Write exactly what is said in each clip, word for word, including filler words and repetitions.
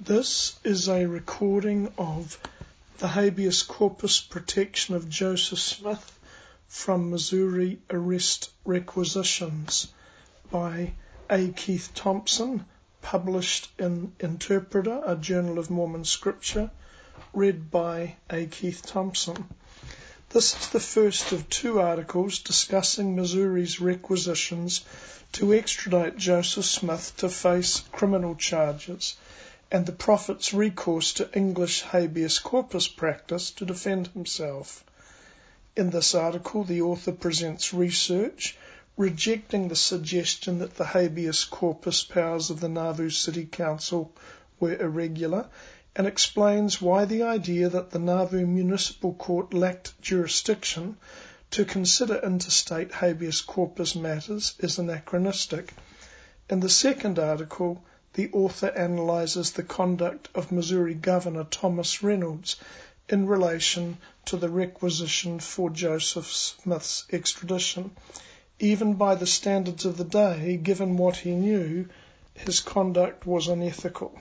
This is a recording of the habeas corpus protection of Joseph Smith from Missouri Arrest Requisitions by A. Keith Thompson, published in Interpreter, a Journal of Mormon Scripture, read by A. Keith Thompson. This is the first of two articles discussing Missouri's requisitions to extradite Joseph Smith to face criminal charges and the prophet's recourse to English habeas corpus practice to defend himself. In this article, the author presents research rejecting the suggestion that the habeas corpus powers of the Nauvoo City Council were irregular, and explains why the idea that the Nauvoo Municipal Court lacked jurisdiction to consider interstate habeas corpus matters is anachronistic. In the second article, the author analyzes the conduct of Missouri Governor Thomas Reynolds in relation to the requisition for Joseph Smith's extradition. Even by the standards of the day, given what he knew, his conduct was unethical.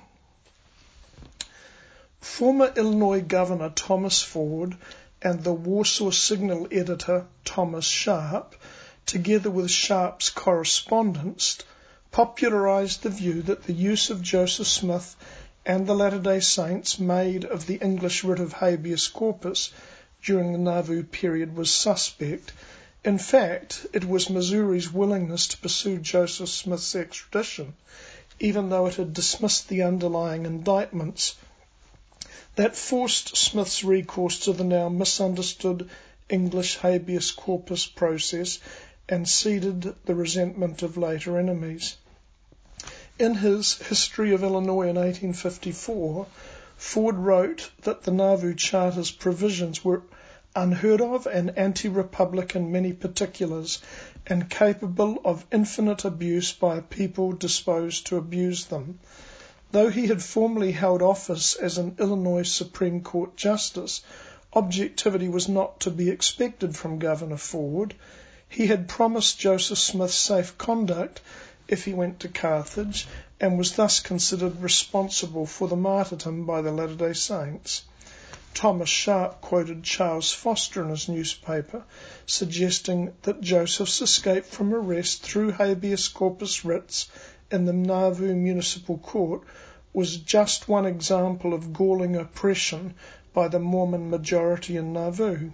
Former Illinois Governor Thomas Ford and the Warsaw Signal editor Thomas Sharp, together with Sharp's correspondence, popularized the view that the use of Joseph Smith and the Latter-day Saints made of the English writ of habeas corpus during the Nauvoo period was suspect. In fact, it was Missouri's willingness to pursue Joseph Smith's extradition, even though it had dismissed the underlying indictments, that forced Smith's recourse to the now misunderstood English habeas corpus process and seeded the resentment of later enemies. In his History of Illinois in eighteen fifty-four, Ford wrote that the Nauvoo Charter's provisions were unheard of and anti-republic in many particulars, and capable of infinite abuse by a people disposed to abuse them. Though he had formerly held office as an Illinois Supreme Court justice, objectivity was not to be expected from Governor Ford. He had promised Joseph Smith safe conduct if he went to Carthage, and was thus considered responsible for the martyrdom by the Latter-day Saints. Thomas Sharp quoted Charles Foster in his newspaper, suggesting that Joseph's escape from arrest through habeas corpus writs in the Nauvoo Municipal Court was just one example of galling oppression by the Mormon majority in Nauvoo.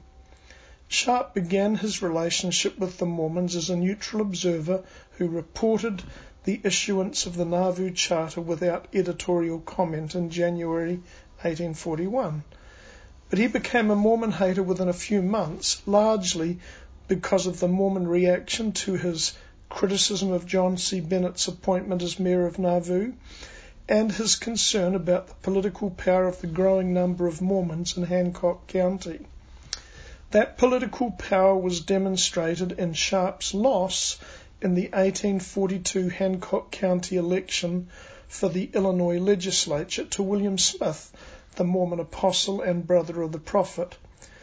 Sharp began his relationship with the Mormons as a neutral observer who reported the issuance of the Nauvoo Charter without editorial comment in January eighteen forty-one. But he became a Mormon hater within a few months, largely because of the Mormon reaction to his criticism of John C. Bennett's appointment as mayor of Nauvoo, and his concern about the political power of the growing number of Mormons in Hancock County. That political power was demonstrated in Sharp's loss in the eighteen forty-two Hancock County election for the Illinois legislature to William Smith, the Mormon apostle and brother of the prophet.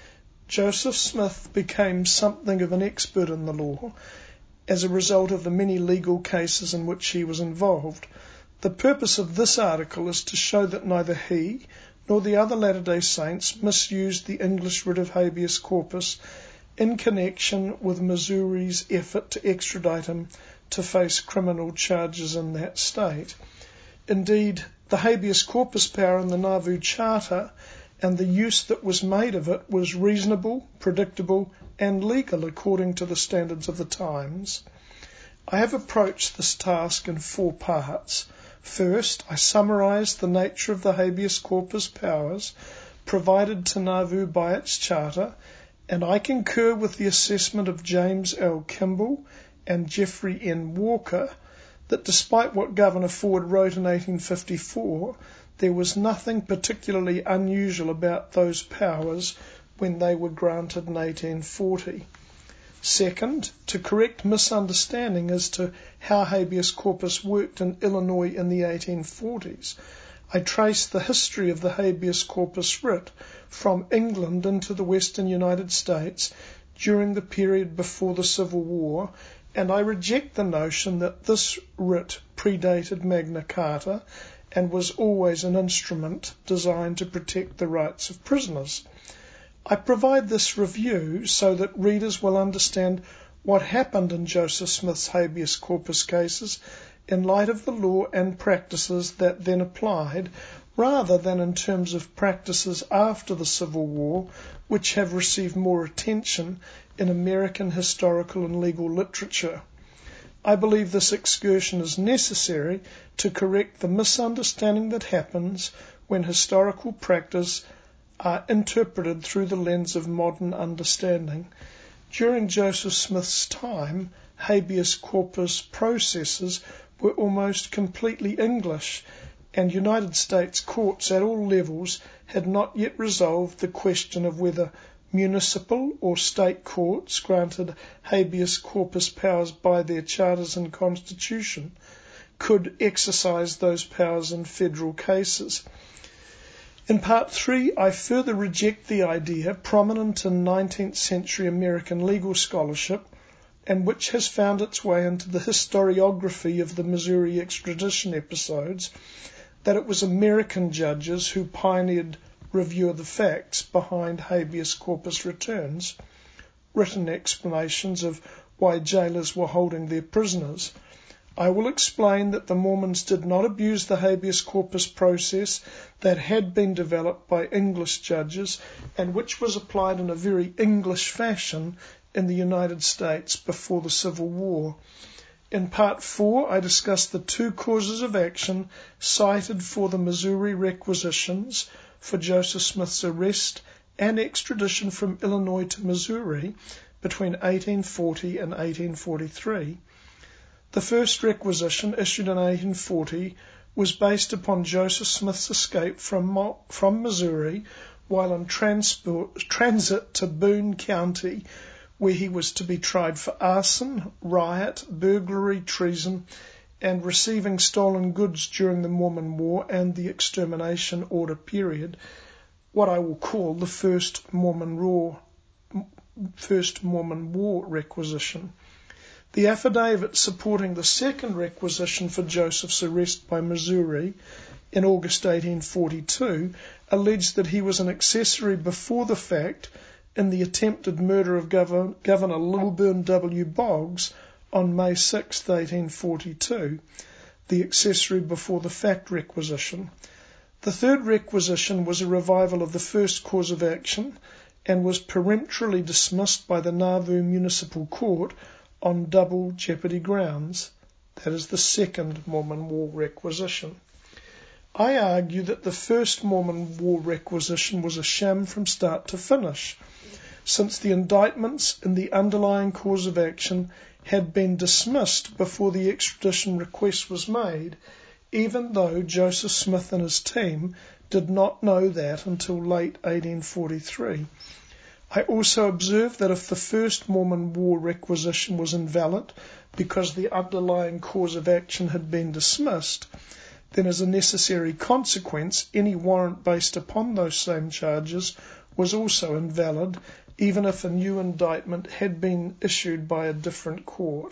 Joseph Smith became something of an expert in the law as a result of the many legal cases in which he was involved. The purpose of this article is to show that neither he nor the other Latter-day Saints misused the English writ of habeas corpus in connection with Missouri's effort to extradite him to face criminal charges in that state. Indeed, the habeas corpus power in the Nauvoo Charter and the use that was made of it was reasonable, predictable, and legal according to the standards of the times. I have approached this task in four parts. First, I summarized the nature of the habeas corpus powers provided to Nauvoo by its charter, and I concur with the assessment of James L. Kimball and Jeffrey N. Walker that despite what Governor Ford wrote in eighteen fifty-four, there was nothing particularly unusual about those powers when they were granted in eighteen forty. Second, to correct misunderstanding as to how habeas corpus worked in Illinois in the eighteen forties, I traced the history of the habeas corpus writ from England into the western United States during the period before the Civil War, and I reject the notion that this writ predated Magna Carta and was always an instrument designed to protect the rights of prisoners. I provide this review so that readers will understand what happened in Joseph Smith's habeas corpus cases in light of the law and practices that then applied, rather than in terms of practices after the Civil War, which have received more attention in American historical and legal literature. I believe this excursion is necessary to correct the misunderstanding that happens when historical practice are interpreted through the lens of modern understanding. During Joseph Smith's time, habeas corpus processes were almost completely English, and United States courts at all levels had not yet resolved the question of whether municipal or state courts granted habeas corpus powers by their charters and constitution could exercise those powers in federal cases. In Part three, I further reject the idea, prominent in nineteenth century American legal scholarship, and which has found its way into the historiography of the Missouri extradition episodes, that it was American judges who pioneered review of the facts behind habeas corpus returns, written explanations of why jailers were holding their prisoners. I will explain that the Mormons did not abuse the habeas corpus process that had been developed by English judges and which was applied in a very English fashion in the United States before the Civil War. In Part four, I discuss the two causes of action cited for the Missouri requisitions for Joseph Smith's arrest and extradition from Illinois to Missouri between eighteen forty and eighteen forty-three. The first requisition, issued in eighteen forty, was based upon Joseph Smith's escape from, from Missouri while in transport, transit to Boone County, where he was to be tried for arson, riot, burglary, treason, and receiving stolen goods during the Mormon War and the Extermination Order period, what I will call the First Mormon War, First Mormon War requisition. The affidavit supporting the second requisition for Joseph's arrest by Missouri in August eighteen forty-two alleged that he was an accessory before the fact in the attempted murder of Governor, Governor Lilburn W. Boggs on May sixth, eighteen forty-two, the accessory before the fact requisition. The third requisition was a revival of the first cause of action and was peremptorily dismissed by the Nauvoo Municipal Court on double jeopardy grounds. That is the second Mormon War requisition. I argue that the first Mormon War requisition was a sham from start to finish, since the indictments in the underlying cause of action had been dismissed before the extradition request was made, even though Joseph Smith and his team did not know that until late eighteen forty-three. I also observe that if the first Mormon War requisition was invalid because the underlying cause of action had been dismissed, then as a necessary consequence, any warrant based upon those same charges was also invalid, even if a new indictment had been issued by a different court.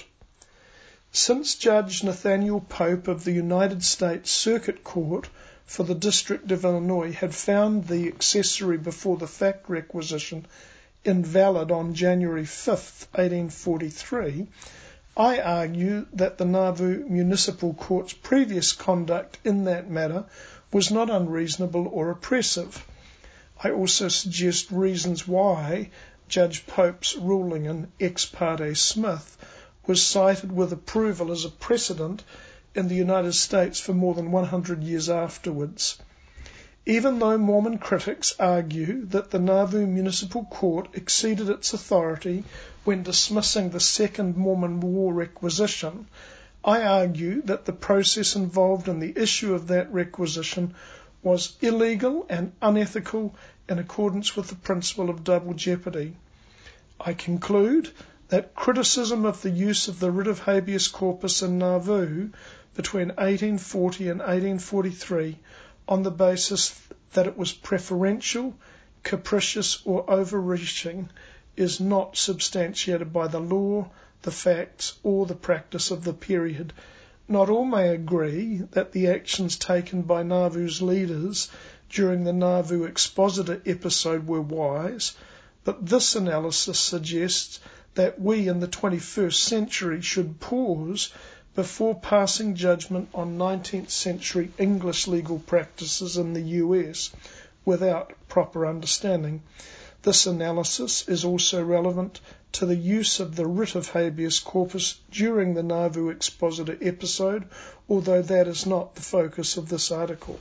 Since Judge Nathaniel Pope of the United States Circuit Court for the District of Illinois had found the accessory before the fact requisition invalid on January fifth, eighteen forty-three, I argue that the Nauvoo Municipal Court's previous conduct in that matter was not unreasonable or oppressive. I also suggest reasons why Judge Pope's ruling in Ex parte Smith was cited with approval as a precedent in the United States for more than one hundred years afterwards. Even though Mormon critics argue that the Nauvoo Municipal Court exceeded its authority when dismissing the Second Mormon War requisition, I argue that the process involved in the issue of that requisition was illegal and unethical in accordance with the principle of double jeopardy. I conclude that criticism of the use of the writ of habeas corpus in Nauvoo between eighteen forty and eighteen forty-three on the basis that it was preferential, capricious, or overreaching is not substantiated by the law, the facts, or the practice of the period. Not all may agree that the actions taken by Nauvoo's leaders during the Nauvoo Expositor episode were wise, but this analysis suggests that we in the twenty-first century should pause before passing judgment on nineteenth century English legal practices in the U S without proper understanding. This analysis is also relevant to the use of the writ of habeas corpus during the Nauvoo Expositor episode, although that is not the focus of this article.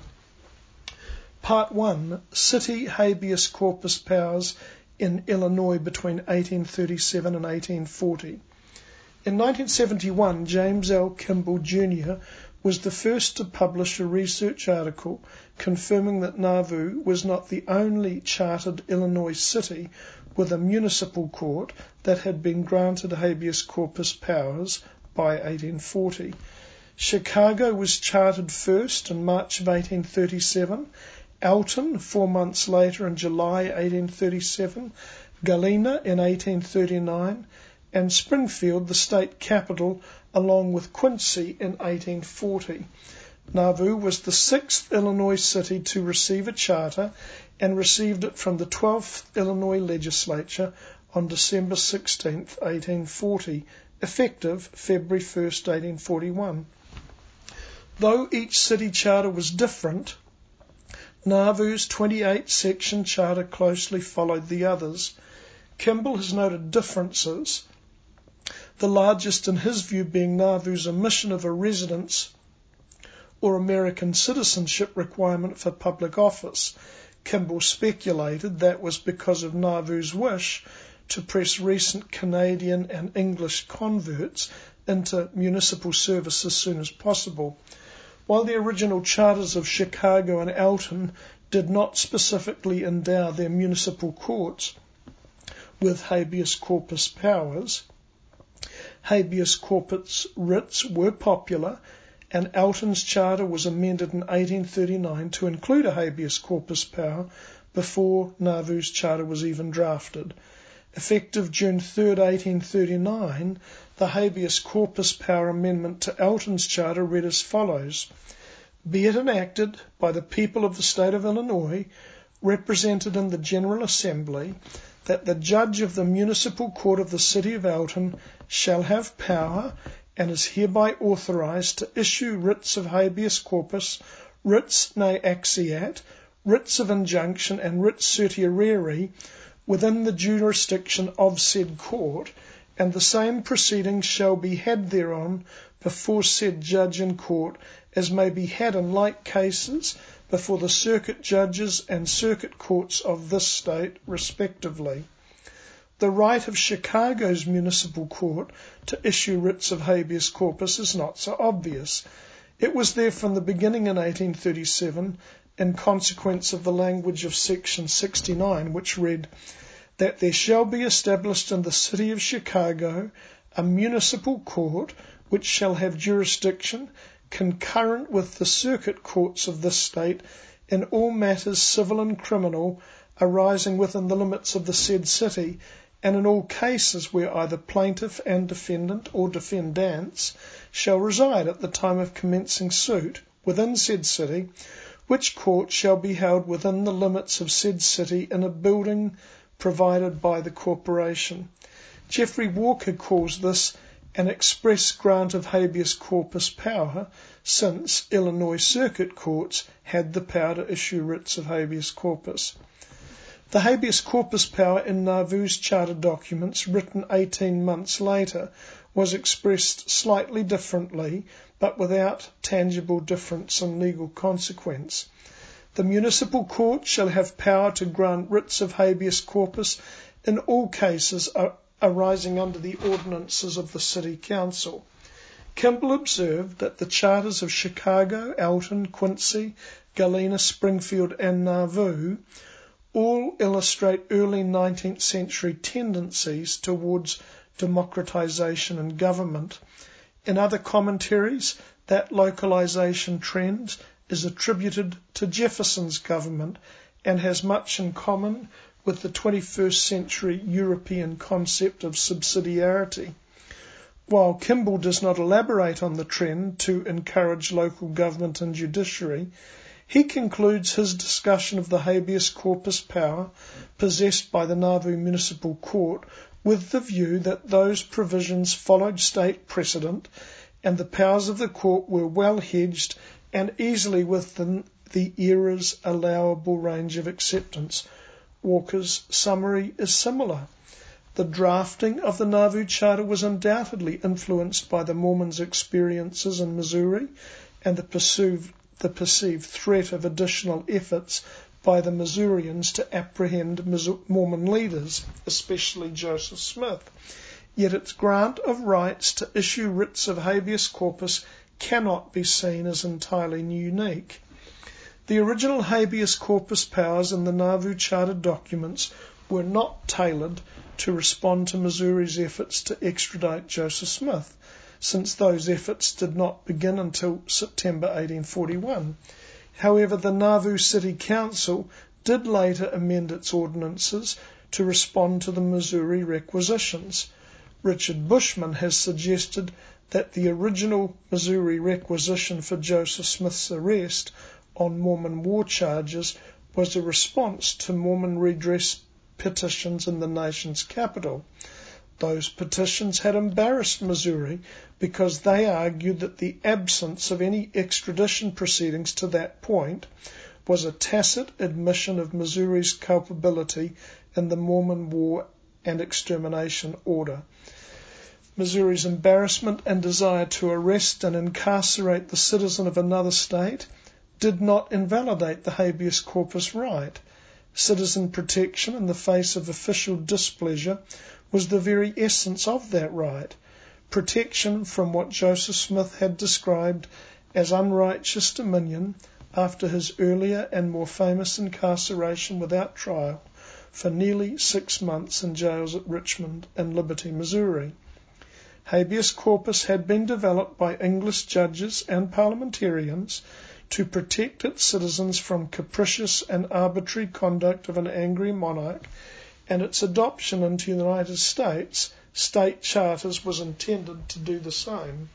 Part one, City Habeas Corpus Powers in Illinois between eighteen thirty-seven and eighteen forty. In nineteen seventy-one, James L. Kimball Junior was the first to publish a research article confirming that Nauvoo was not the only chartered Illinois city with a municipal court that had been granted habeas corpus powers by eighteen forty. Chicago was chartered first in March of eighteen thirty-seven, Alton four months later in July eighteen thirty-seven, Galena in eighteen thirty-nine, and Springfield, the state capital, along with Quincy in eighteen forty. Nauvoo was the sixth Illinois city to receive a charter and received it from the twelfth Illinois legislature on December sixteenth, eighteen forty, effective February first, eighteen forty-one. Though each city charter was different, Nauvoo's twenty-eight section charter closely followed the others. Kimball has noted differences, the largest in his view being Nauvoo's omission of a residence or American citizenship requirement for public office. Kimball speculated that was because of Nauvoo's wish to press recent Canadian and English converts into municipal service as soon as possible. While the original charters of Chicago and Alton did not specifically endow their municipal courts with habeas corpus powers, habeas corpus writs were popular, and Alton's charter was amended in eighteen thirty-nine to include a habeas corpus power before Nauvoo's charter was even drafted. Effective June third, eighteen thirty-nine, the habeas corpus power amendment to Alton's charter read as follows: Be it enacted by the people of the state of Illinois, represented in the General Assembly, that the judge of the municipal court of the city of Alton shall have power and is hereby authorized to issue writs of habeas corpus, writs ne acceat, writs of injunction, and writs certiorari within the jurisdiction of said court, and the same proceedings shall be had thereon before said judge in court as may be had in like cases before the circuit judges and circuit courts of this state respectively. The right of Chicago's municipal court to issue writs of habeas corpus is not so obvious. It was there from the beginning in eighteen thirty-seven in consequence of the language of section sixty-nine, which read, that there shall be established in the city of Chicago a municipal court which shall have jurisdiction concurrent with the circuit courts of this state in all matters civil and criminal arising within the limits of the said city, and in all cases where either plaintiff and defendant or defendants shall reside at the time of commencing suit within said city, which court shall be held within the limits of said city in a building provided by the corporation. Geoffrey Walker calls this an express grant of habeas corpus power, since Illinois circuit courts had the power to issue writs of habeas corpus. The habeas corpus power in Nauvoo's charter documents, written eighteen months later, was expressed slightly differently, but without tangible difference in legal consequence. The municipal court shall have power to grant writs of habeas corpus in all cases arising under the ordinances of the City Council. Kimball observed that the charters of Chicago, Alton, Quincy, Galena, Springfield, and Nauvoo all illustrate early nineteenth century tendencies towards democratization in government. In other commentaries, that localization trend is attributed to Jefferson's government and has much in common with the twenty-first century European concept of subsidiarity. While Kimball does not elaborate on the trend to encourage local government and judiciary, he concludes his discussion of the habeas corpus power possessed by the Nauvoo Municipal Court with the view that those provisions followed state precedent and the powers of the court were well hedged and easily within the era's allowable range of acceptance. Walker's summary is similar. The drafting of the Nauvoo Charter was undoubtedly influenced by the Mormons' experiences in Missouri and the perceived, the perceived threat of additional efforts by the Missourians to apprehend Mormon leaders, especially Joseph Smith. Yet its grant of rights to issue writs of habeas corpus cannot be seen as entirely unique. The original habeas corpus powers in the Nauvoo Charter documents were not tailored to respond to Missouri's efforts to extradite Joseph Smith, since those efforts did not begin until September eighteen forty-one. However, the Nauvoo City Council did later amend its ordinances to respond to the Missouri requisitions. Richard Bushman has suggested that the original Missouri requisition for Joseph Smith's arrest on Mormon war charges was a response to Mormon redress petitions in the nation's capital. Those petitions had embarrassed Missouri because they argued that the absence of any extradition proceedings to that point was a tacit admission of Missouri's culpability in the Mormon War and Extermination Order. Missouri's embarrassment and desire to arrest and incarcerate the citizen of another state did not invalidate the habeas corpus right. Citizen protection in the face of official displeasure was the very essence of that right. Protection from what Joseph Smith had described as unrighteous dominion after his earlier and more famous incarceration without trial for nearly six months in jails at Richmond and Liberty, Missouri. Habeas corpus had been developed by English judges and parliamentarians to protect its citizens from capricious and arbitrary conduct of an angry monarch, and its adoption into the United States state charters was intended to do the same.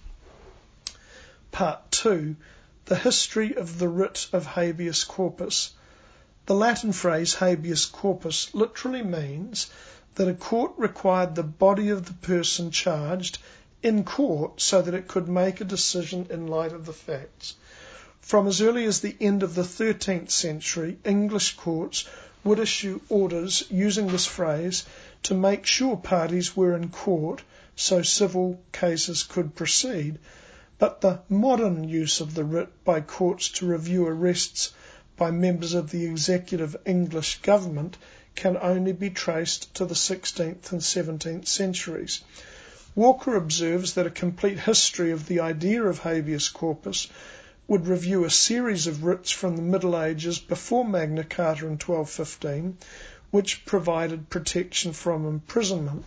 Part two. The history of the writ of habeas corpus. The Latin phrase habeas corpus literally means that a court required the body of the person charged in court so that it could make a decision in light of the facts. From as early as the end of the thirteenth century, English courts would issue orders using this phrase to make sure parties were in court so civil cases could proceed. But the modern use of the writ by courts to review arrests by members of the executive English government can only be traced to the sixteenth and seventeenth centuries. Walker observes that a complete history of the idea of habeas corpus would review a series of writs from the Middle Ages before Magna Carta in twelve fifteen, which provided protection from imprisonment.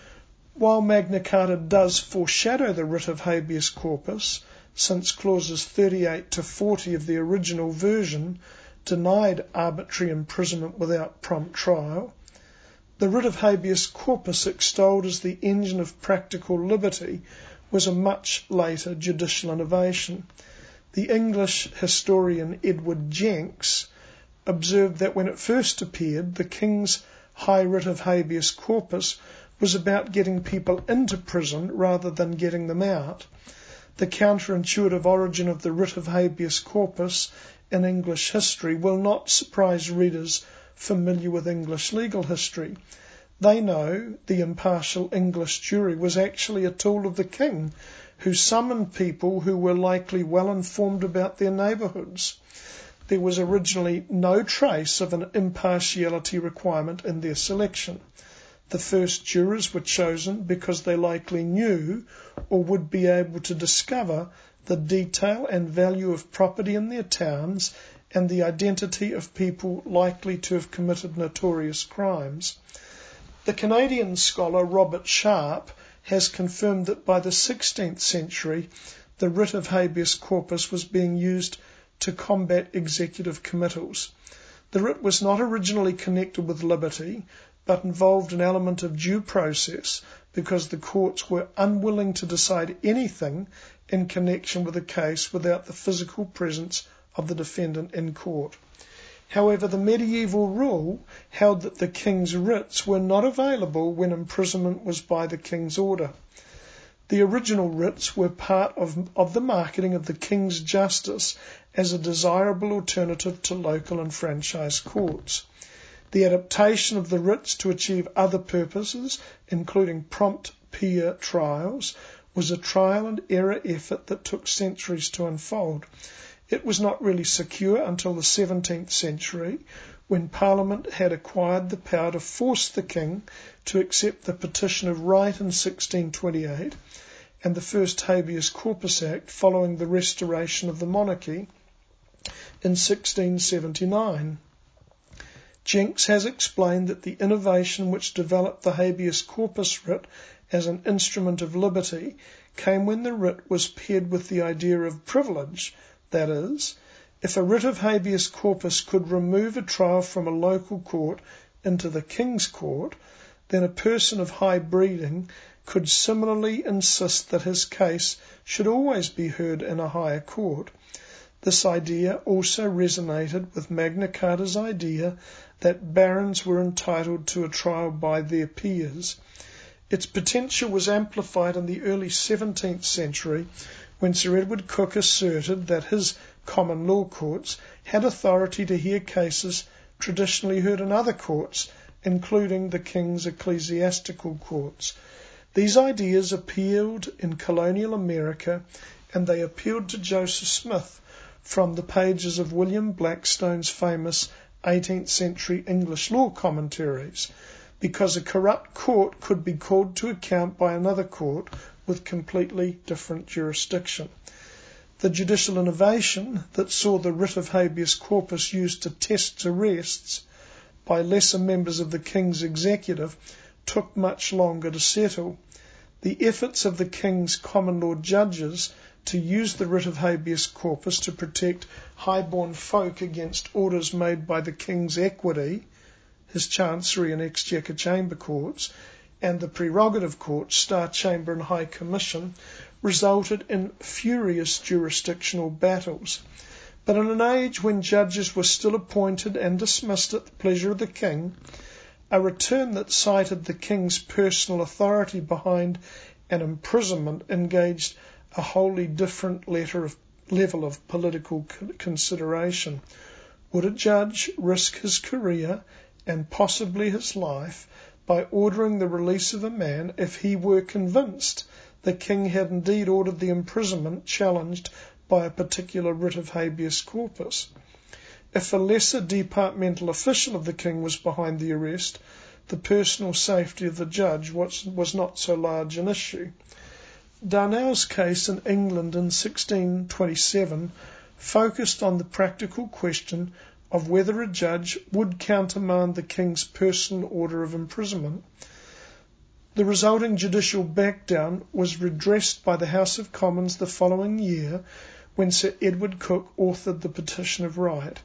While Magna Carta does foreshadow the writ of habeas corpus, since clauses thirty-eight to forty of the original version denied arbitrary imprisonment without prompt trial, the writ of habeas corpus, extolled as the engine of practical liberty, was a much later judicial innovation. The English historian Edward Jenks observed that when it first appeared, the King's High Writ of Habeas Corpus was about getting people into prison rather than getting them out. The counterintuitive origin of the Writ of Habeas Corpus in English history will not surprise readers familiar with English legal history. They know the impartial English jury was actually a tool of the King, who summoned people who were likely well informed about their neighbourhoods. There was originally no trace of an impartiality requirement in their selection. The first jurors were chosen because they likely knew or would be able to discover the detail and value of property in their towns and the identity of people likely to have committed notorious crimes. The Canadian scholar Robert Sharp has confirmed that by the sixteenth century, the writ of habeas corpus was being used to combat executive committals. The writ was not originally connected with liberty, but involved an element of due process because the courts were unwilling to decide anything in connection with a case without the physical presence of the defendant in court. However, the medieval rule held that the king's writs were not available when imprisonment was by the king's order. The original writs were part of, of the marketing of the king's justice as a desirable alternative to local and franchise courts. The adaptation of the writs to achieve other purposes, including prompt peer trials, was a trial and error effort that took centuries to unfold. It was not really secure until the seventeenth century, when Parliament had acquired the power to force the king to accept the Petition of Right in sixteen twenty-eight and the first Habeas Corpus Act following the restoration of the monarchy in sixteen seventy-nine. Jenks has explained that the innovation which developed the habeas corpus writ as an instrument of liberty came when the writ was paired with the idea of privilege. That is, if a writ of habeas corpus could remove a trial from a local court into the King's Court, then a person of high breeding could similarly insist that his case should always be heard in a higher court. This idea also resonated with Magna Carta's idea that barons were entitled to a trial by their peers. Its potential was amplified in the early seventeenth century when Sir Edward Coke asserted that his common law courts had authority to hear cases traditionally heard in other courts, including the king's ecclesiastical courts. These ideas appealed in colonial America, and they appealed to Joseph Smith from the pages of William Blackstone's famous eighteenth century English law commentaries, because a corrupt court could be called to account by another court with completely different jurisdiction. The judicial innovation that saw the writ of habeas corpus used to test arrests by lesser members of the King's executive took much longer to settle. The efforts of the King's common law judges to use the writ of habeas corpus to protect high-born folk against orders made by the King's equity, his Chancery and Exchequer Chamber Courts, and the Prerogative Courts, Star Chamber and High Commission, resulted in furious jurisdictional battles. But in an age when judges were still appointed and dismissed at the pleasure of the King, a return that cited the King's personal authority behind an imprisonment engaged a wholly different letter of, level of political consideration. Would a judge risk his career and possibly his life by ordering the release of a man if he were convinced the King had indeed ordered the imprisonment challenged by a particular writ of habeas corpus? If a lesser departmental official of the King was behind the arrest, the personal safety of the judge was, was not so large an issue. Darnell's case in England in sixteen twenty-seven focused on the practical question of whether a judge would countermand the King's personal order of imprisonment. The resulting judicial backdown was redressed by the House of Commons the following year when Sir Edward Coke authored the Petition of Right.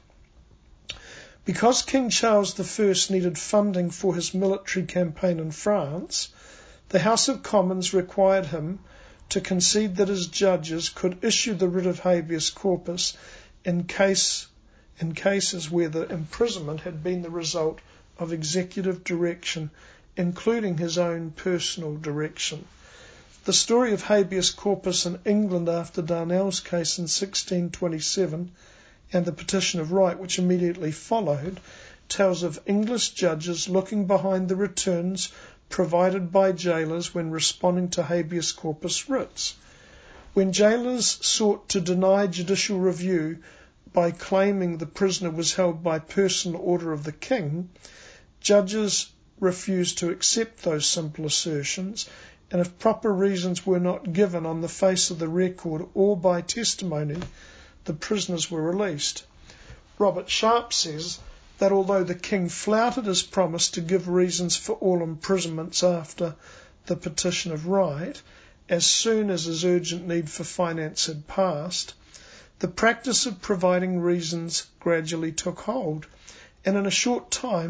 Because King Charles the First needed funding for his military campaign in France, the House of Commons required him to concede that his judges could issue the writ of habeas corpus in case in cases where the imprisonment had been the result of executive direction, including his own personal direction. The story of habeas corpus in England after Darnell's case in sixteen twenty-seven and the Petition of Right, which immediately followed, tells of English judges looking behind the returns provided by jailers when responding to habeas corpus writs. When jailers sought to deny judicial review by claiming the prisoner was held by personal order of the King, judges refused to accept those simple assertions, and if proper reasons were not given on the face of the record or by testimony, the prisoners were released. Robert Sharp says that although the King flouted his promise to give reasons for all imprisonments after the Petition of Right, as soon as his urgent need for finance had passed, the practice of providing reasons gradually took hold, and in a short time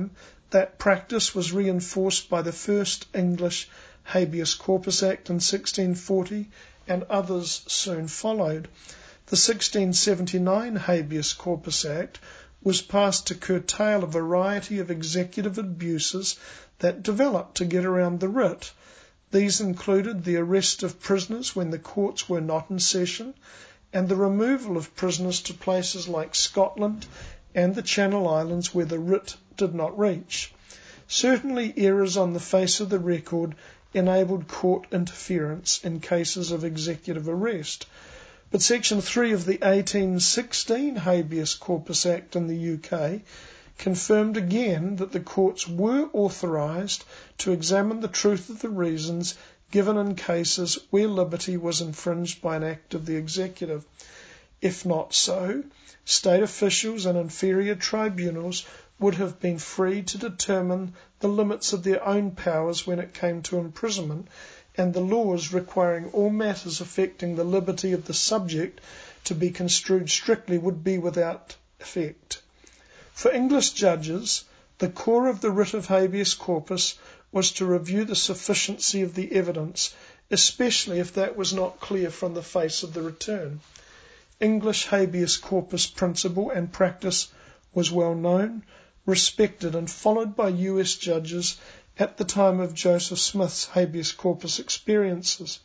That practice was reinforced by the first English Habeas Corpus Act in sixteen forty, and others soon followed. The sixteen seventy-nine Habeas Corpus Act was passed to curtail a variety of executive abuses that developed to get around the writ. These included the arrest of prisoners when the courts were not in session, and the removal of prisoners to places like Scotland and the Channel Islands where the writ did not reach. Certainly errors on the face of the record enabled court interference in cases of executive arrest. But Section three of the eighteen sixteen Habeas Corpus Act in the U K confirmed again that the courts were authorised to examine the truth of the reasons given in cases where liberty was infringed by an act of the executive. If not so, state officials and inferior tribunals would have been free to determine the limits of their own powers when it came to imprisonment, and the laws requiring all matters affecting the liberty of the subject to be construed strictly would be without effect. For English judges, the core of the writ of habeas corpus was to review the sufficiency of the evidence, especially if that was not clear from the face of the return. English habeas corpus principle and practice was well known, respected and followed by U S judges at the time of Joseph Smith's habeas corpus experiences.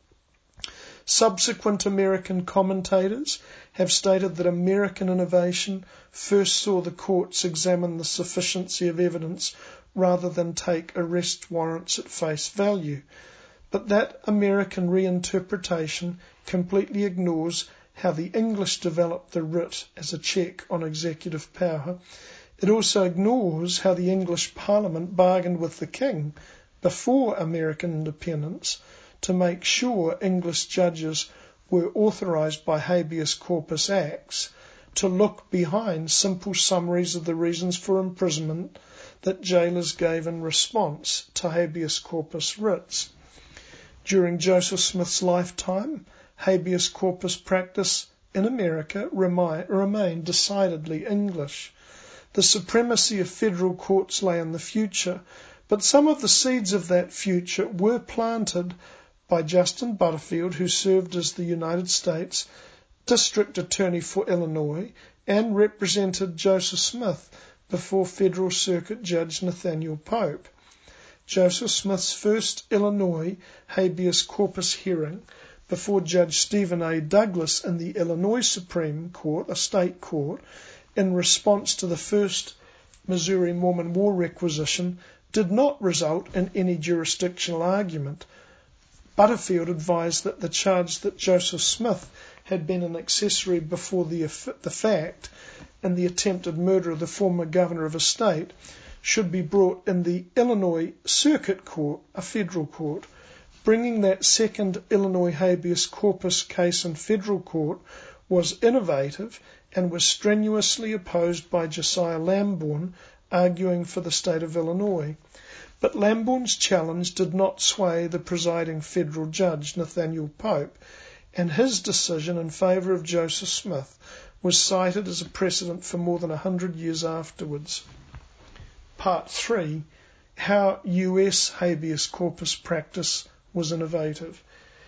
Subsequent American commentators have stated that American innovation first saw the courts examine the sufficiency of evidence rather than take arrest warrants at face value. But that American reinterpretation completely ignores how the English developed the writ as a check on executive power. It also ignores how the English Parliament bargained with the King before American independence to make sure English judges were authorised by habeas corpus acts to look behind simple summaries of the reasons for imprisonment that jailers gave in response to habeas corpus writs. During Joseph Smith's lifetime, habeas corpus practice in America remi- remained decidedly English. The supremacy of federal courts lay in the future, but some of the seeds of that future were planted by Justin Butterfield, who served as the United States District Attorney for Illinois and represented Joseph Smith before Federal Circuit Judge Nathaniel Pope. Joseph Smith's first Illinois habeas corpus hearing before Judge Stephen A. Douglas in the Illinois Supreme Court, a state court, in response to the first Missouri Mormon War requisition, did not result in any jurisdictional argument. Butterfield advised that the charge that Joseph Smith had been an accessory before the, the fact in the attempted murder of the former governor of a state should be brought in the Illinois Circuit Court, a federal court. Bringing that second Illinois habeas corpus case in federal court was innovative and was strenuously opposed by Josiah Lamborn, arguing for the state of Illinois. But Lamborn's challenge did not sway the presiding federal judge, Nathaniel Pope, and his decision in favour of Joseph Smith was cited as a precedent for more than a hundred years afterwards. Part three, how U S habeas corpus practice was innovative.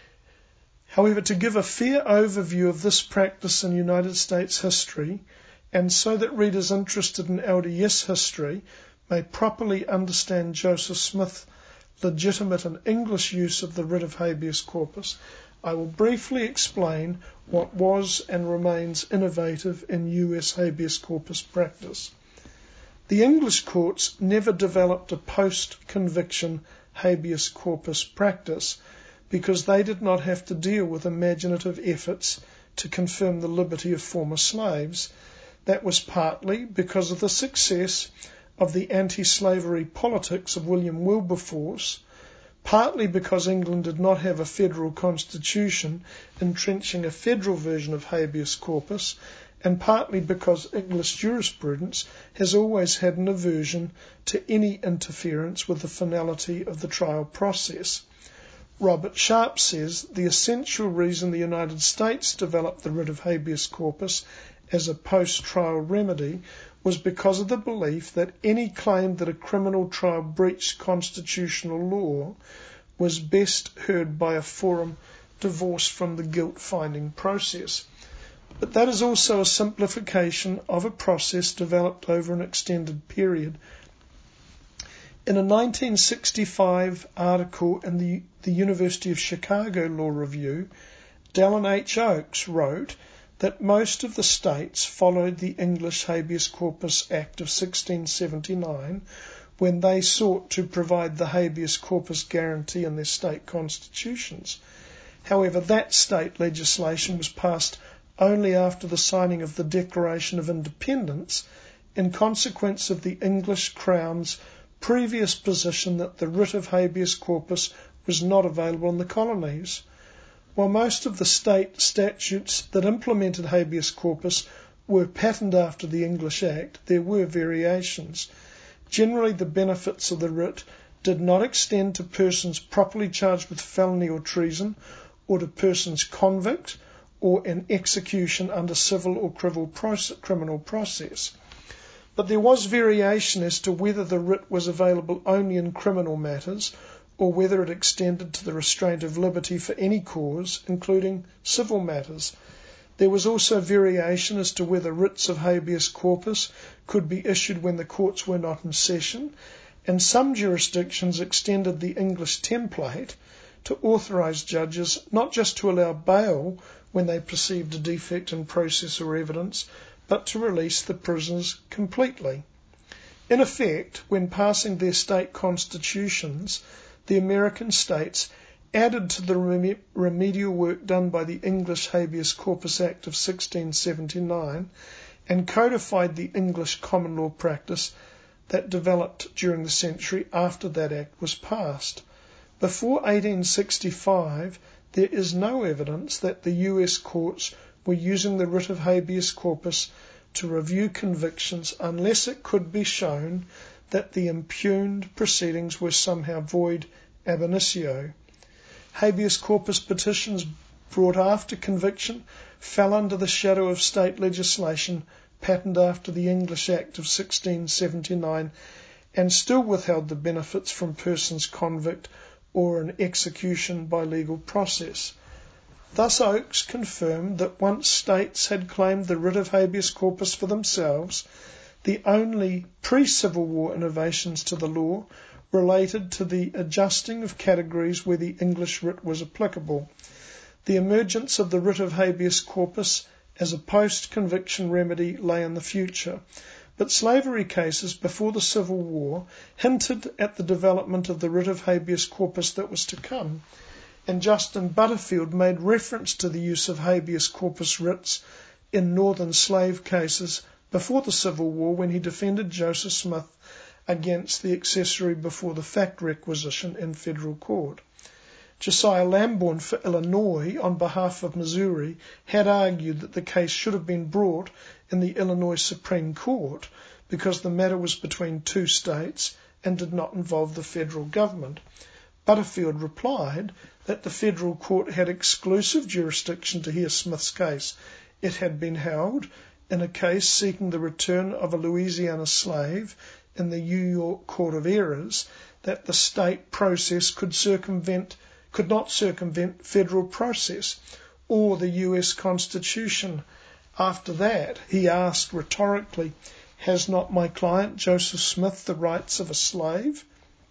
However, to give a fair overview of this practice in United States history, and so that readers interested in L D S history may properly understand Joseph Smith's legitimate and English use of the writ of habeas corpus, I will briefly explain what was and remains innovative in U S habeas corpus practice. The English courts never developed a post-conviction habeas corpus practice because they did not have to deal with imaginative efforts to confirm the liberty of former slaves. That was partly because of the success of the anti-slavery politics of William Wilberforce, partly because England did not have a federal constitution entrenching a federal version of habeas corpus, and partly because English jurisprudence has always had an aversion to any interference with the finality of the trial process. Robert Sharp says the essential reason the United States developed the writ of habeas corpus as a post-trial remedy was because of the belief that any claim that a criminal trial breached constitutional law was best heard by a forum divorced from the guilt-finding process. But that is also a simplification of a process developed over an extended period. In a nineteen sixty-five article in the, the University of Chicago Law Review, Dallin H. Oakes wrote that most of the states followed the English Habeas Corpus Act of sixteen seventy-nine when they sought to provide the habeas corpus guarantee in their state constitutions. However, that state legislation was passed only after the signing of the Declaration of Independence in consequence of the English Crown's previous position that the writ of habeas corpus was not available in the colonies. While most of the state statutes that implemented habeas corpus were patterned after the English Act, there were variations. Generally, the benefits of the writ did not extend to persons properly charged with felony or treason, or to persons convict, or in execution under civil or criminal process. But there was variation as to whether the writ was available only in criminal matters, or whether it extended to the restraint of liberty for any cause, including civil matters. There was also variation as to whether writs of habeas corpus could be issued when the courts were not in session, and some jurisdictions extended the English template to authorise judges not just to allow bail when they perceived a defect in process or evidence, but to release the prisoners completely. In effect, when passing their state constitutions, the American states added to the rem- remedial work done by the English Habeas Corpus Act of sixteen seventy-nine and codified the English common law practice that developed during the century after that act was passed. Before eighteen sixty-five, there is no evidence that the U S courts were using the writ of habeas corpus to review convictions unless it could be shown that the impugned proceedings were somehow void ab initio. Habeas corpus petitions brought after conviction fell under the shadow of state legislation patterned after the English Act of sixteen seventy-nine and still withheld the benefits from persons convict or an execution by legal process. Thus Oakes confirmed that once states had claimed the writ of habeas corpus for themselves, the only pre-Civil War innovations to the law related to the adjusting of categories where the English writ was applicable. The emergence of the writ of habeas corpus as a post-conviction remedy lay in the future, but slavery cases before the Civil War hinted at the development of the writ of habeas corpus that was to come, and Justin Butterfield made reference to the use of habeas corpus writs in northern slave cases before the Civil War when he defended Joseph Smith against the accessory before the fact requisition in federal court. Josiah Lamborn for Illinois, on behalf of Missouri, had argued that the case should have been brought in the Illinois Supreme Court because the matter was between two states and did not involve the federal government. Butterfield replied that the federal court had exclusive jurisdiction to hear Smith's case. It had been held in a case seeking the return of a Louisiana slave in the New York Court of Errors that the state process could circumvent could not circumvent federal process or the U S Constitution. After that, he asked rhetorically, "Has not my client Joseph Smith the rights of a slave?"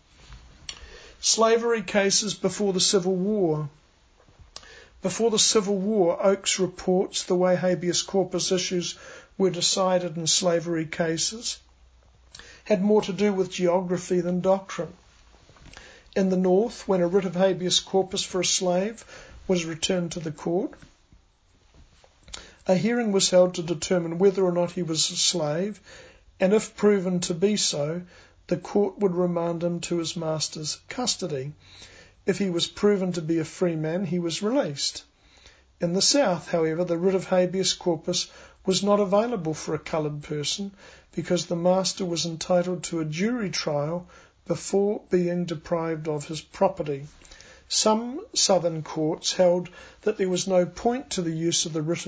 Slavery cases before the Civil War. Before the Civil War, Oakes reports the way habeas corpus issues were decided in slavery cases had more to do with geography than doctrine. In the North, when a writ of habeas corpus for a slave was returned to the court, a hearing was held to determine whether or not he was a slave, and if proven to be so, the court would remand him to his master's custody. If he was proven to be a free man, he was released. In the South, however, the writ of habeas corpus was not available for a coloured person because the master was entitled to a jury trial before being deprived of his property. Some Southern courts held that there was no point to the use of the writ of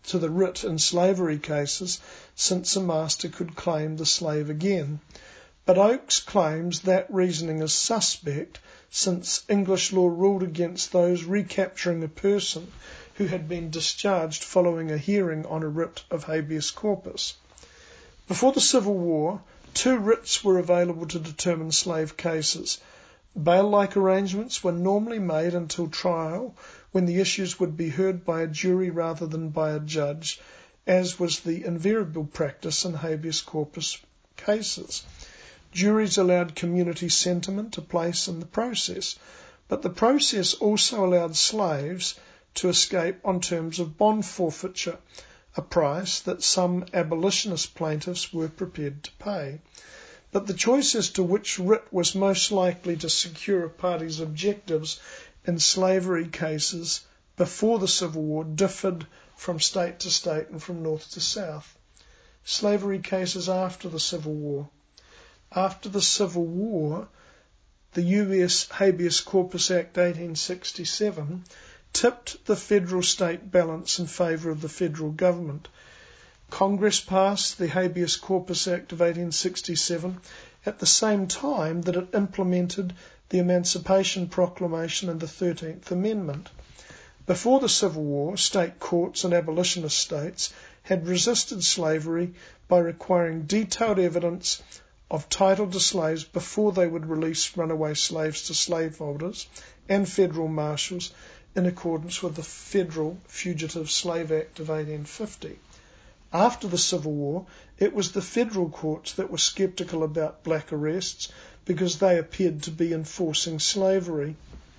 to the writ in slavery cases, since a master could claim the slave again. But Oakes claims that reasoning is suspect, since English law ruled against those recapturing a person who had been discharged following a hearing on a writ of habeas corpus. Before the Civil War, two writs were available to determine slave cases. Bail-like arrangements were normally made until trial, when the issues would be heard by a jury rather than by a judge, as was the invariable practice in habeas corpus cases. Juries allowed community sentiment a place in the process, but the process also allowed slaves to escape on terms of bond forfeiture, a price that some abolitionist plaintiffs were prepared to pay. But the choice as to which writ was most likely to secure a party's objectives in slavery cases before the Civil War differed from state to state and from north to south. Slavery cases after the Civil War. After the Civil War, the U S Habeas Corpus Act eighteen sixty-seven tipped the federal-state balance in favour of the federal government. Congress passed the Habeas Corpus Act of eighteen sixty-seven at the same time that it implemented the Emancipation Proclamation and the thirteenth Amendment. Before the Civil War, state courts in abolitionist states had resisted slavery by requiring detailed evidence of title to slaves before they would release runaway slaves to slaveholders and federal marshals in accordance with the Federal Fugitive Slave Act of eighteen fifty. After the Civil War, it was the federal courts that were sceptical about black arrests because they appeared to be enforcing slavery.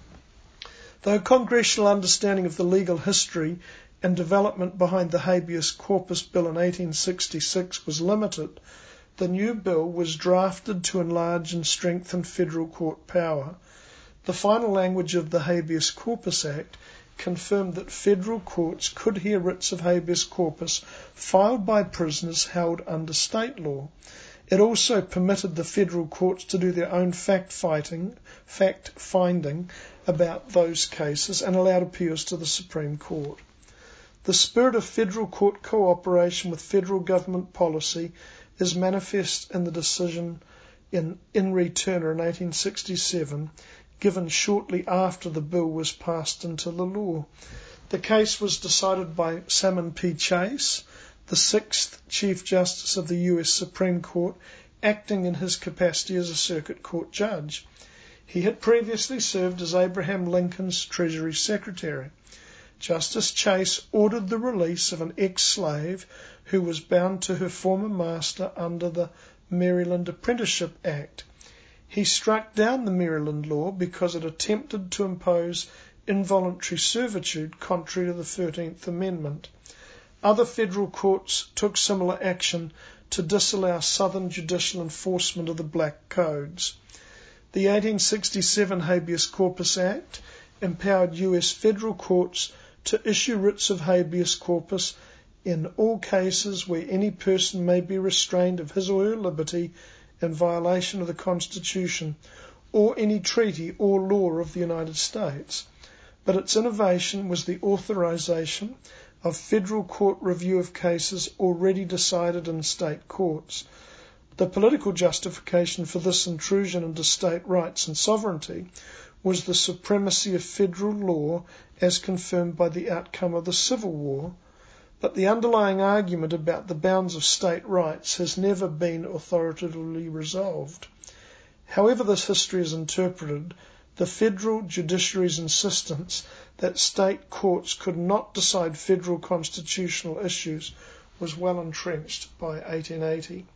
Though congressional understanding of the legal history and development behind the Habeas Corpus Bill in eighteen sixty-six was limited, the new bill was drafted to enlarge and strengthen federal court power. The final language of the Habeas Corpus Act confirmed that federal courts could hear writs of habeas corpus filed by prisoners held under state law. It also permitted the federal courts to do their own fact-fighting, fact-finding about those cases and allowed appeals to the Supreme Court. The spirit of federal court cooperation with federal government policy is manifest in the decision in In re Turner in eighteen sixty-seven, given shortly after the bill was passed into the law. The case was decided by Salmon P. Chase, the sixth Chief Justice of the U S Supreme Court, acting in his capacity as a circuit court judge. He had previously served as Abraham Lincoln's Treasury Secretary. Justice Chase ordered the release of an ex-slave who was bound to her former master under the Maryland Apprenticeship Act. He struck down the Maryland law because it attempted to impose involuntary servitude contrary to the thirteenth Amendment. Other federal courts took similar action to disallow Southern judicial enforcement of the black codes. The eighteen sixty-seven Habeas Corpus Act empowered U S federal courts to issue writs of habeas corpus in all cases where any person may be restrained of his or her liberty in violation of the Constitution or any treaty or law of the United States. But its innovation was the authorization of federal court review of cases already decided in state courts. The political justification for this intrusion into state rights and sovereignty was the supremacy of federal law as confirmed by the outcome of the Civil War, but the underlying argument about the bounds of state rights has never been authoritatively resolved. However this history is interpreted, the federal judiciary's insistence that state courts could not decide federal constitutional issues was well entrenched by eighteen eighty.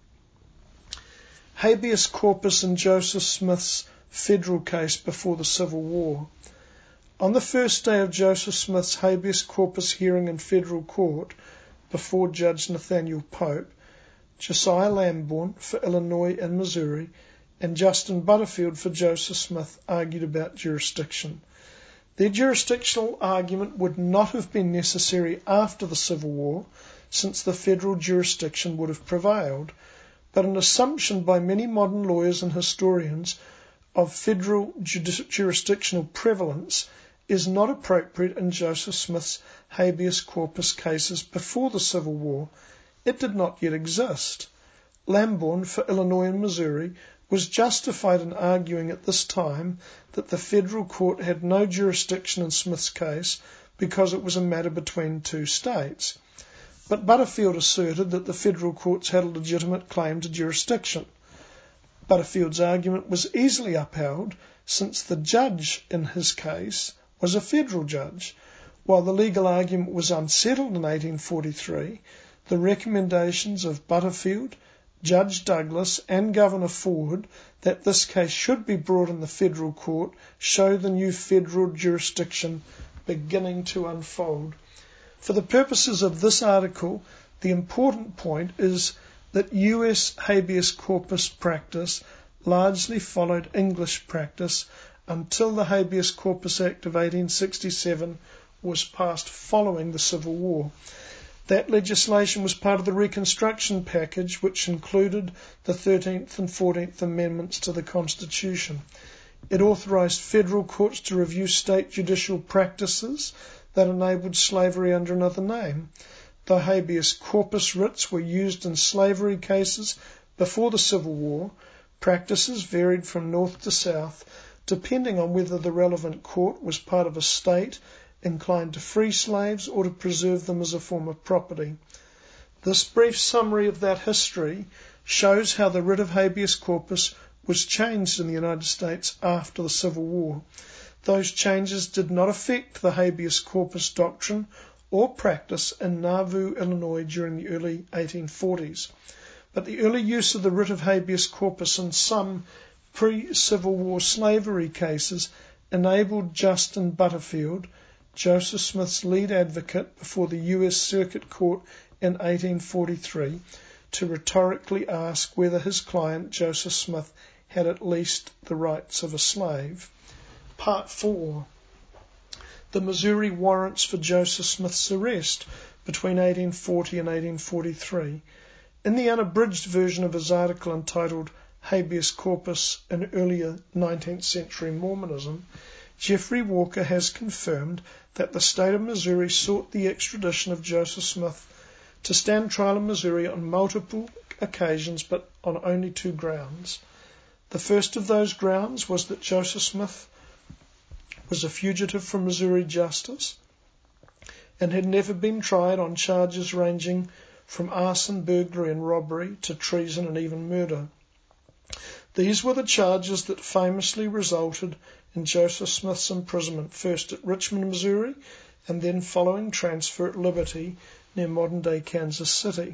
Habeas corpus in Joseph Smith's federal case before the Civil War. On the first day of Joseph Smith's habeas corpus hearing in federal court before Judge Nathaniel Pope, Josiah Lamborn for Illinois and Missouri and Justin Butterfield for Joseph Smith argued about jurisdiction. Their jurisdictional argument would not have been necessary after the Civil War, since the federal jurisdiction would have prevailed, but an assumption by many modern lawyers and historians of federal jurisdictional prevalence is not appropriate in Joseph Smith's habeas corpus cases before the Civil War. It did not yet exist. Lamborn for Illinois and Missouri was justified in arguing at this time that the federal court had no jurisdiction in Smith's case because it was a matter between two states. But Butterfield asserted that the federal courts had a legitimate claim to jurisdiction. Butterfield's argument was easily upheld since the judge in his case was a federal judge. While the legal argument was unsettled in eighteen forty-three, the recommendations of Butterfield, Judge Douglas and Governor Ford that this case should be brought in the federal court show the new federal jurisdiction beginning to unfold. For the purposes of this article, the important point is that U S habeas corpus practice largely followed English practice until the Habeas Corpus Act of eighteen sixty-seven was passed following the Civil War. That legislation was part of the Reconstruction package, which included the thirteenth and fourteenth Amendments to the Constitution. It authorized federal courts to review state judicial practices that enabled slavery under another name. Though habeas corpus writs were used in slavery cases before the Civil War, practices varied from north to south, depending on whether the relevant court was part of a state inclined to free slaves or to preserve them as a form of property. This brief summary of that history shows how the writ of habeas corpus was changed in the United States after the Civil War. Those changes did not affect the habeas corpus doctrine or practice in Nauvoo, Illinois during the early eighteen forties. But the early use of the writ of habeas corpus in some pre-Civil War slavery cases enabled Justin Butterfield, Joseph Smith's lead advocate before the U S Circuit Court in eighteen forty-three, to rhetorically ask whether his client, Joseph Smith, had at least the rights of a slave. Part four. The Missouri warrants for Joseph Smith's arrest between eighteen forty and eighteen forty-three. In the unabridged version of his article entitled Habeas Corpus in Earlier nineteenth Century Mormonism, Jeffrey Walker has confirmed that the state of Missouri sought the extradition of Joseph Smith to stand trial in Missouri on multiple occasions, but on only two grounds. The first of those grounds was that Joseph Smith was a fugitive from Missouri justice and had never been tried on charges ranging from arson, burglary and robbery to treason and even murder. These were the charges that famously resulted in Joseph Smith's imprisonment, first at Richmond, Missouri, and then following transfer at Liberty, near modern-day Kansas City.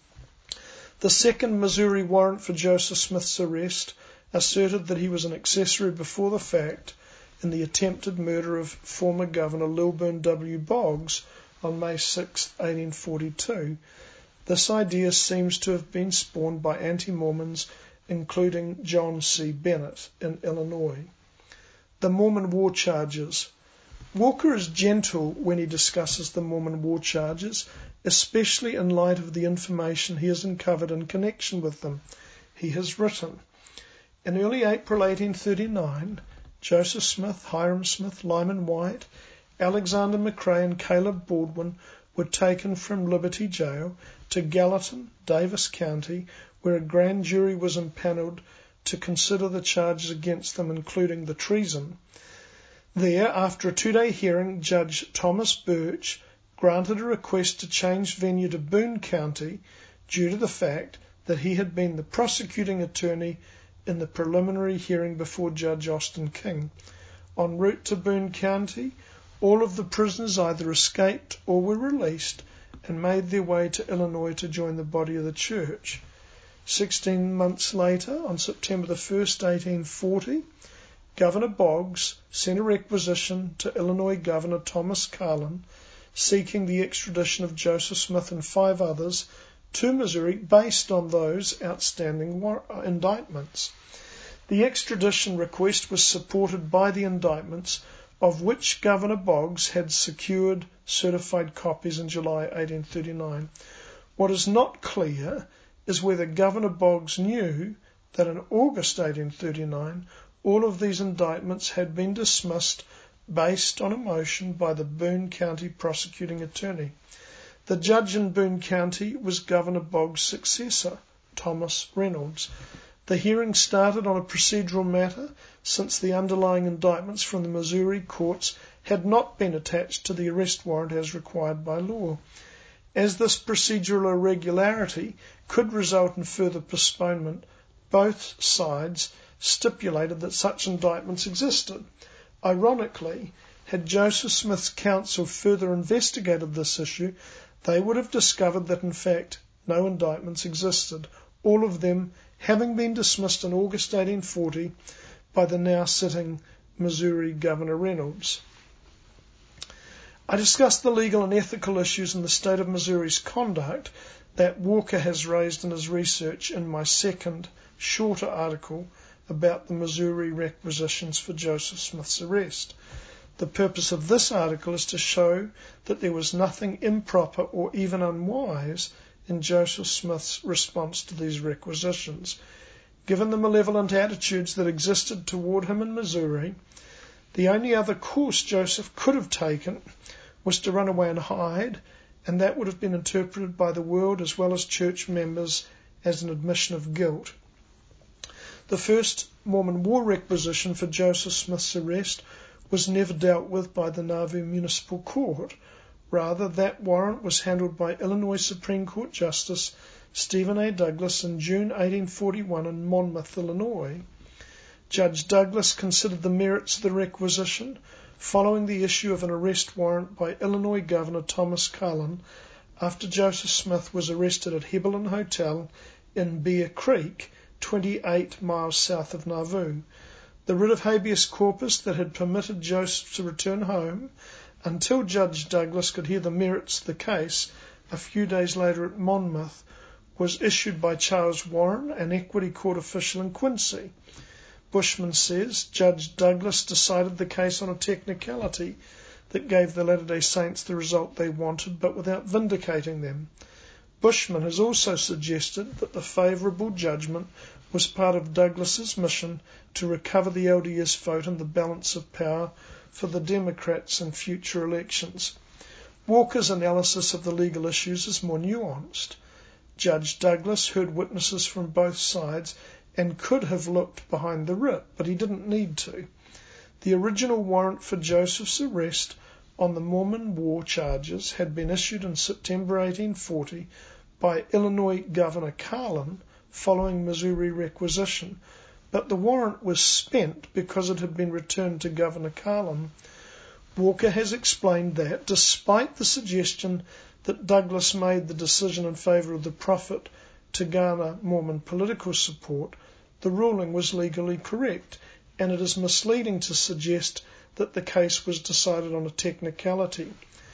The second Missouri warrant for Joseph Smith's arrest asserted that he was an accessory before the fact in the attempted murder of former Governor Lilburn W. Boggs on May sixth, eighteen forty-two. This idea seems to have been spawned by anti-Mormons, including John C. Bennett in Illinois. The Mormon war charges. Walker is gentle when he discusses the Mormon war charges, especially in light of the information he has uncovered in connection with them. He has written, in early April eighteen thirty-nine, Joseph Smith, Hiram Smith, Lyman White, Alexander McRae and Caleb Baldwin were taken from Liberty Jail to Gallatin, Davis County, where a grand jury was impaneled to consider the charges against them, including the treason. There, after a two-day hearing, Judge Thomas Birch granted a request to change venue to Boone County due to the fact that he had been the prosecuting attorney in the preliminary hearing before Judge Austin King. En route to Boone County, all of the prisoners either escaped or were released and made their way to Illinois to join the body of the church. Sixteen months later, on September the first, eighteen forty, Governor Boggs sent a requisition to Illinois Governor Thomas Carlin seeking the extradition of Joseph Smith and five others to Missouri based on those outstanding war- indictments. The extradition request was supported by the indictments, of which Governor Boggs had secured certified copies in July eighteen thirty-nine. What is not clear is whether Governor Boggs knew that in August eighteen thirty-nine all of these indictments had been dismissed based on a motion by the Boone County prosecuting attorney. The judge in Boone County was Governor Boggs' successor, Thomas Reynolds. The hearing started on a procedural matter since the underlying indictments from the Missouri courts had not been attached to the arrest warrant as required by law. As this procedural irregularity could result in further postponement, both sides stipulated that such indictments existed. Ironically, had Joseph Smith's counsel further investigated this issue, they would have discovered that in fact no indictments existed, all of them having been dismissed in August eighteen forty by the now sitting Missouri Governor Reynolds. I discussed the legal and ethical issues in the state of Missouri's conduct that Walker has raised in his research in my second, shorter article about the Missouri requisitions for Joseph Smith's arrest. The purpose of this article is to show that there was nothing improper or even unwise in Joseph Smith's response to these requisitions. Given the malevolent attitudes that existed toward him in Missouri, the only other course Joseph could have taken was to run away and hide, and that would have been interpreted by the world as well as church members as an admission of guilt. The first Mormon War requisition for Joseph Smith's arrest was never dealt with by the Nauvoo Municipal Court. Rather, that warrant was handled by Illinois Supreme Court Justice Stephen A. Douglas in June eighteen forty-one in Monmouth, Illinois. Judge Douglas considered the merits of the requisition following the issue of an arrest warrant by Illinois Governor Thomas Cullen after Joseph Smith was arrested at Hebelin Hotel in Bear Creek, twenty-eight miles south of Nauvoo. The writ of habeas corpus that had permitted Joseph to return home until Judge Douglas could hear the merits of the case a few days later at Monmouth was issued by Charles Warren, an equity court official in Quincy. Bushman says Judge Douglas decided the case on a technicality that gave the Latter-day Saints the result they wanted, but without vindicating them. Bushman has also suggested that the favourable judgment was part of Douglas's mission to recover the L D S vote and the balance of power for the Democrats in future elections. Walker's analysis of the legal issues is more nuanced. Judge Douglas heard witnesses from both sides and could have looked behind the writ, but he didn't need to. The original warrant for Joseph's arrest on the Mormon War charges had been issued in September eighteen forty by Illinois Governor Carlin following Missouri requisition, but the warrant was spent because it had been returned to Governor Carlin. Walker has explained that, despite the suggestion that Douglas made the decision in favour of the prophet to garner Mormon political support, the ruling was legally correct, and it is misleading to suggest that the case was decided on a technicality.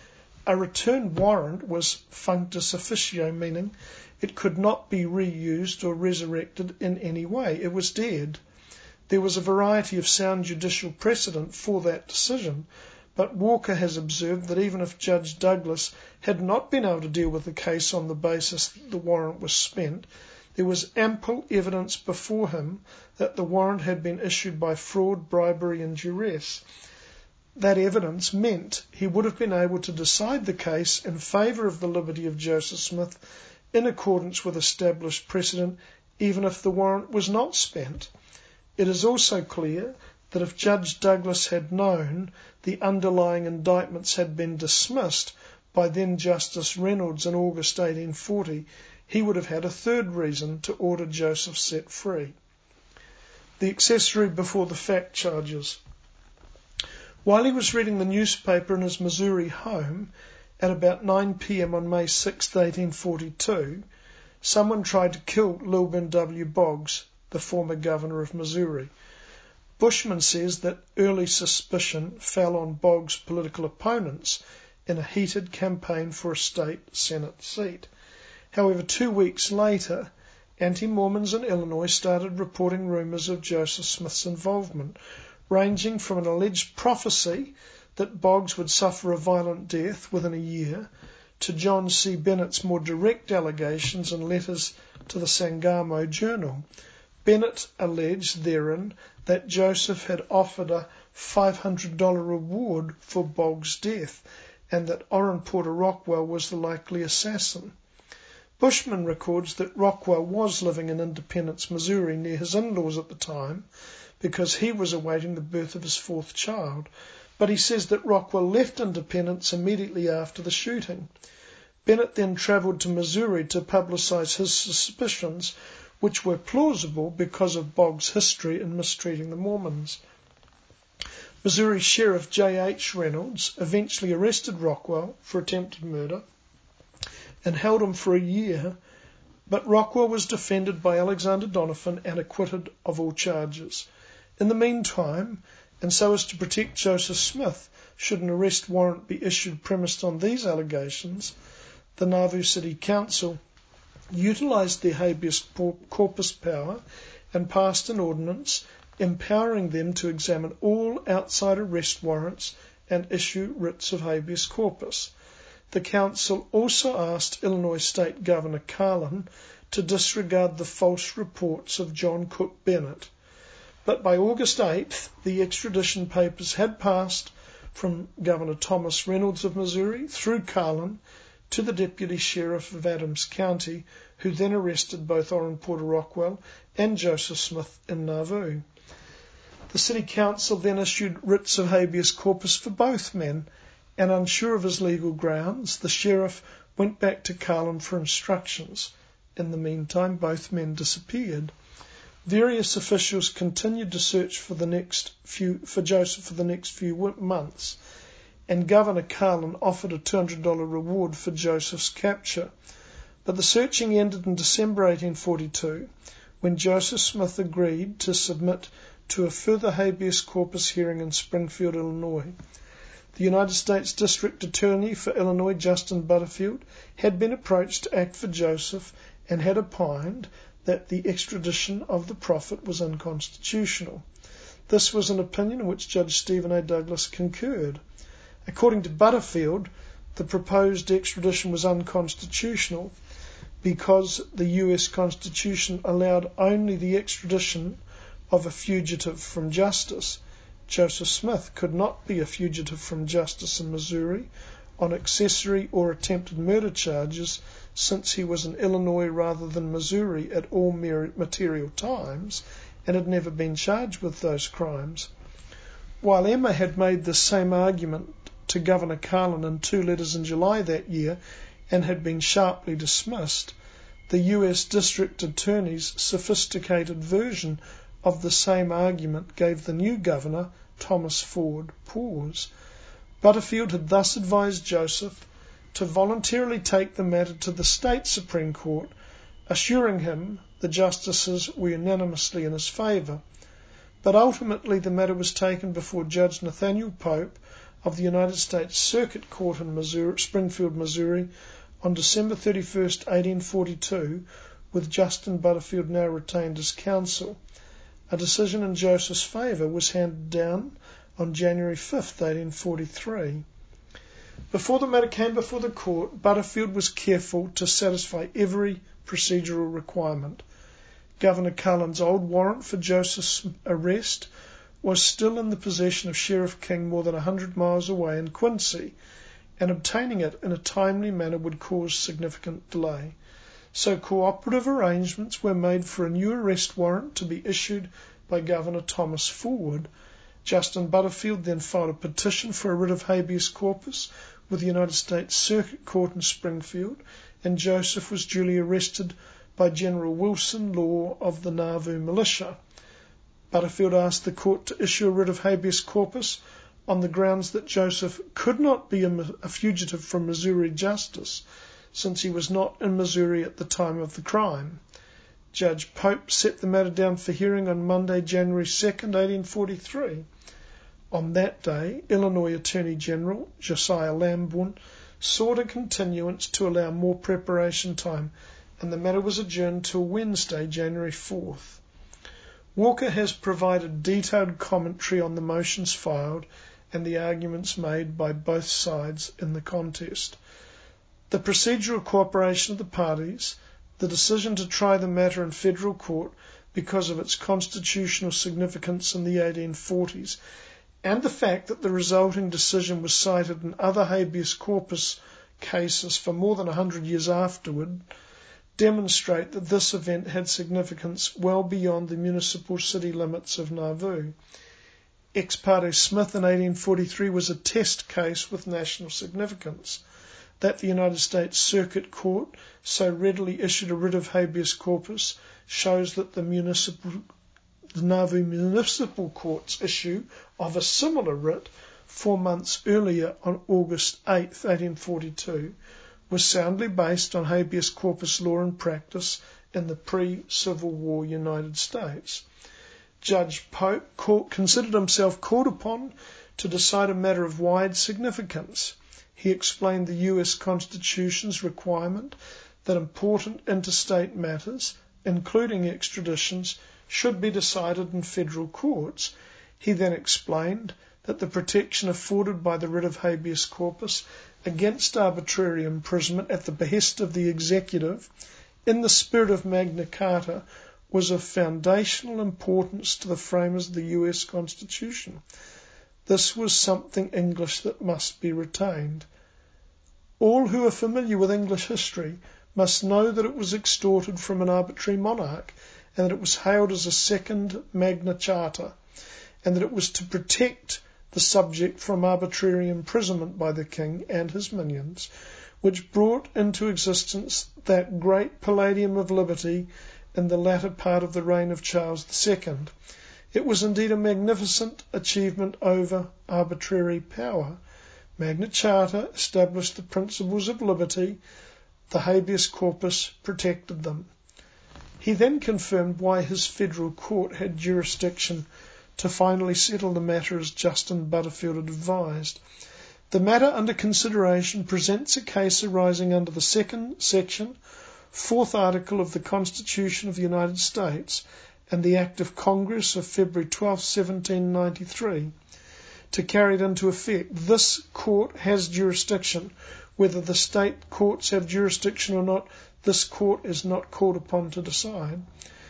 A returned warrant was functus officio, meaning it could not be reused or resurrected in any way. It was dead. There was a variety of sound judicial precedent for that decision, but Walker has observed that even if Judge Douglas had not been able to deal with the case on the basis that the warrant was spent, there was ample evidence before him that the warrant had been issued by fraud, bribery, and duress. That evidence meant he would have been able to decide the case in favour of the liberty of Joseph Smith in accordance with established precedent, even if the warrant was not spent. It is also clear that if Judge Douglas had known the underlying indictments had been dismissed by then Justice Reynolds in August eighteen forty, he would have had a third reason to order Joseph set free. The accessory before the fact charges. While he was reading the newspaper in his Missouri home at about nine p.m. on May sixth, eighteen forty-two, someone tried to kill Lilburn W. Boggs, the former governor of Missouri. Bushman says that early suspicion fell on Boggs' political opponents in a heated campaign for a state Senate seat. However, two weeks later, anti-Mormons in Illinois started reporting rumours of Joseph Smith's involvement, ranging from an alleged prophecy that Boggs would suffer a violent death within a year to John C. Bennett's more direct allegations in letters to the Sangamo Journal. Bennett alleged therein that Joseph had offered a five hundred dollars reward for Boggs' death, and that Orrin Porter Rockwell was the likely assassin. Bushman records that Rockwell was living in Independence, Missouri, near his in-laws at the time, because he was awaiting the birth of his fourth child, but he says that Rockwell left Independence immediately after the shooting. Bennett then travelled to Missouri to publicise his suspicions, which were plausible because of Boggs' history in mistreating the Mormons. Missouri Sheriff J H Reynolds eventually arrested Rockwell for attempted murder and held him for a year, but Rockwell was defended by Alexander Donovan and acquitted of all charges. In the meantime, and so as to protect Joseph Smith should an arrest warrant be issued premised on these allegations, the Nauvoo City Council utilised their habeas corpus power and passed an ordinance empowering them to examine all outside arrest warrants and issue writs of habeas corpus. The council also asked Illinois State Governor Carlin to disregard the false reports of John Cook Bennett. But by August eighth, the extradition papers had passed from Governor Thomas Reynolds of Missouri through Carlin to the Deputy Sheriff of Adams County, who then arrested both Orrin Porter Rockwell and Joseph Smith in Nauvoo. The City Council then issued writs of habeas corpus for both men, and unsure of his legal grounds, the sheriff went back to Carlin for instructions. In the meantime, both men disappeared. Various officials continued to search for the next few for Joseph for the next few months, and Governor Carlin offered a two hundred dollars reward for Joseph's capture. But the searching ended in December eighteen forty-two, when Joseph Smith agreed to submit to a further habeas corpus hearing in Springfield, Illinois. The United States District Attorney for Illinois, Justin Butterfield, had been approached to act for Joseph and had opined that the extradition of the prophet was unconstitutional. This was an opinion in which Judge Stephen A. Douglas concurred. According to Butterfield, the proposed extradition was unconstitutional because the U S Constitution allowed only the extradition of a fugitive from justice. Joseph Smith could not be a fugitive from justice in Missouri on accessory or attempted murder charges, since he was in Illinois rather than Missouri at all material times and had never been charged with those crimes. While Emma had made the same argument to Governor Carlin in two letters in July that year and had been sharply dismissed, the U S District Attorney's sophisticated version of the same argument gave the new governor, Thomas Ford, pause. Butterfield had thus advised Joseph to voluntarily take the matter to the state Supreme Court, assuring him the justices were unanimously in his favour. But ultimately the matter was taken before Judge Nathaniel Pope of the United States Circuit Court in Missouri, Springfield, Missouri, on December thirty-first, eighteen forty-two, with Justin Butterfield now retained as counsel. A decision in Joseph's favour was handed down on January fifth, eighteen forty-three. Before the matter came before the court, Butterfield was careful to satisfy every procedural requirement. Governor Carlin's old warrant for Joseph's arrest was still in the possession of Sheriff King more than a hundred miles away in Quincy, and obtaining it in a timely manner would cause significant delay. So cooperative arrangements were made for a new arrest warrant to be issued by Governor Thomas Ford. Justin Butterfield then filed a petition for a writ of habeas corpus with the United States Circuit Court in Springfield, and Joseph was duly arrested by General Wilson Law of the Nauvoo Militia. Butterfield asked the court to issue a writ of habeas corpus on the grounds that Joseph could not be a, a fugitive from Missouri justice, since he was not in Missouri at the time of the crime. Judge Pope set the matter down for hearing on Monday, January second, eighteen forty-three. On that day, Illinois Attorney General Josiah Lamborn sought a continuance to allow more preparation time, and the matter was adjourned till Wednesday, January fourth. Walker has provided detailed commentary on the motions filed and the arguments made by both sides in the contest. The procedural cooperation of the parties, the decision to try the matter in federal court, because of its constitutional significance in the eighteen forties, and the fact that the resulting decision was cited in other habeas corpus cases for more than a hundred years afterward, demonstrate that this event had significance well beyond the municipal city limits of Nauvoo. Ex parte Smith in eighteen forty-three was a test case with national significance. That the United States Circuit Court so readily issued a writ of habeas corpus shows that the municipal, the Nauvoo Municipal Court's issue of a similar writ four months earlier on August eighth, eighteen forty-two, was soundly based on habeas corpus law and practice in the pre-Civil War United States. Judge Pope called, considered himself called upon to decide a matter of wide significance. He explained the U S Constitution's requirement that important interstate matters, including extraditions, should be decided in federal courts. He then explained that the protection afforded by the writ of habeas corpus against arbitrary imprisonment at the behest of the executive, in the spirit of Magna Carta, was of foundational importance to the framers of the U S Constitution. This was something English that must be retained. All who are familiar with English history must know that it was extorted from an arbitrary monarch, and that it was hailed as a second Magna Charta, and that it was to protect the subject from arbitrary imprisonment by the king and his minions, which brought into existence that great palladium of liberty in the latter part of the reign of Charles the Second. It was indeed a magnificent achievement over arbitrary power. Magna Charta established the principles of liberty. The habeas corpus protected them. He then confirmed why his federal court had jurisdiction to finally settle the matter as Justin Butterfield had advised. The matter under consideration presents a case arising under the second section, fourth article of the Constitution of the United States and the Act of Congress of February twelfth, seventeen ninety-three. To carry it into effect, this court has jurisdiction. Whether the state courts have jurisdiction or not, this court is not called upon to decide.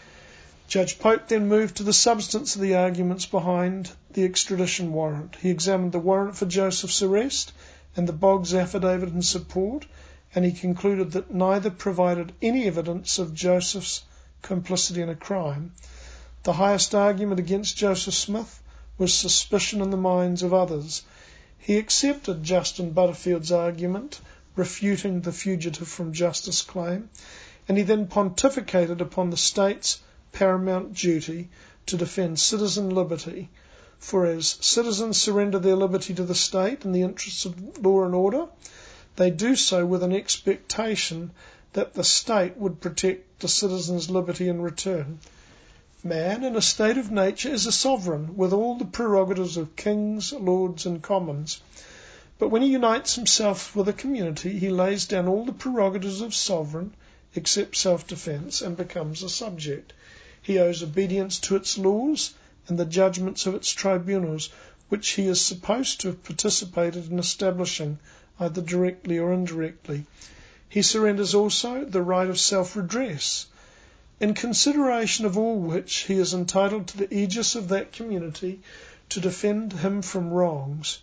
Judge Pope then moved to the substance of the arguments behind the extradition warrant. He examined the warrant for Joseph's arrest and the Boggs affidavit in support, and he concluded that neither provided any evidence of Joseph's complicity in a crime. The highest argument against Joseph Smith was suspicion in the minds of others. He accepted Justin Butterfield's argument, refuting the fugitive from justice claim, and he then pontificated upon the state's paramount duty to defend citizen liberty. For as citizens surrender their liberty to the state in the interests of law and order, they do so with an expectation that the state would protect the citizens' liberty in return. Man, in a state of nature, is a sovereign, with all the prerogatives of kings, lords, and commons. But when he unites himself with a community, he lays down all the prerogatives of sovereign, except self-defence, and becomes a subject. He owes obedience to its laws and the judgments of its tribunals, which he is supposed to have participated in establishing, either directly or indirectly. He surrenders also the right of self-redress, in consideration of all which he is entitled to the aegis of that community to defend him from wrongs.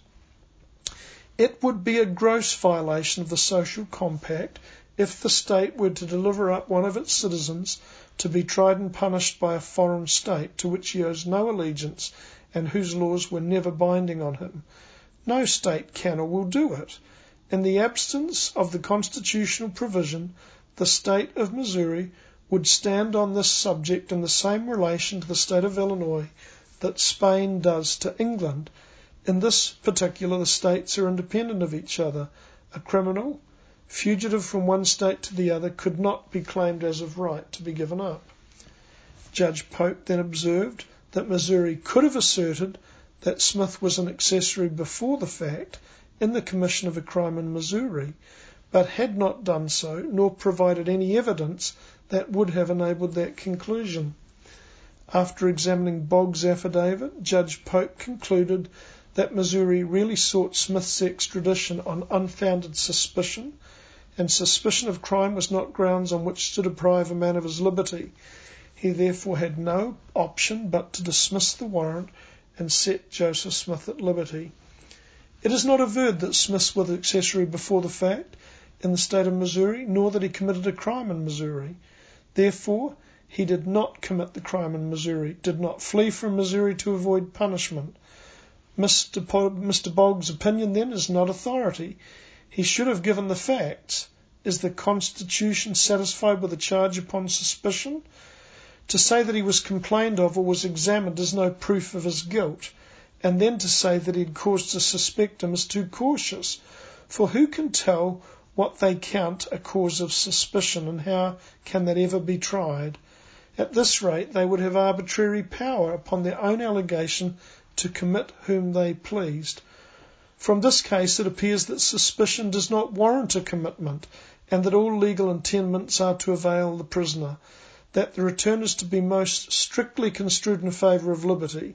It would be a gross violation of the social compact if the state were to deliver up one of its citizens to be tried and punished by a foreign state to which he owes no allegiance and whose laws were never binding on him. No state can or will do it. In the absence of the constitutional provision, the state of Missouri would stand on this subject in the same relation to the state of Illinois that Spain does to England. In this particular, the states are independent of each other. A criminal, fugitive from one state to the other, could not be claimed as of right to be given up. Judge Pope then observed that Missouri could have asserted that Smith was an accessory before the fact in the commission of a crime in Missouri, but had not done so, nor provided any evidence that would have enabled that conclusion. After examining Boggs' affidavit, Judge Pope concluded that Missouri really sought Smith's extradition on unfounded suspicion, and suspicion of crime was not grounds on which to deprive a man of his liberty. He therefore had no option but to dismiss the warrant and set Joseph Smith at liberty. It is not averred that Smith was accessory before the fact in the state of Missouri, nor that he committed a crime in Missouri. Therefore, he did not commit the crime in Missouri, did not flee from Missouri to avoid punishment. Mister Po- Mister Boggs' opinion, then, is not authority. He should have given the facts. Is the Constitution satisfied with a charge upon suspicion? To say that he was complained of or was examined is no proof of his guilt, and then to say that he had cause to suspect him is too cautious. For who can tell what they count a cause of suspicion, and how can that ever be tried? At this rate, they would have arbitrary power upon their own allegation to commit whom they pleased. From this case, it appears that suspicion does not warrant a commitment, and that all legal intendments are to avail the prisoner, that the return is to be most strictly construed in favour of liberty.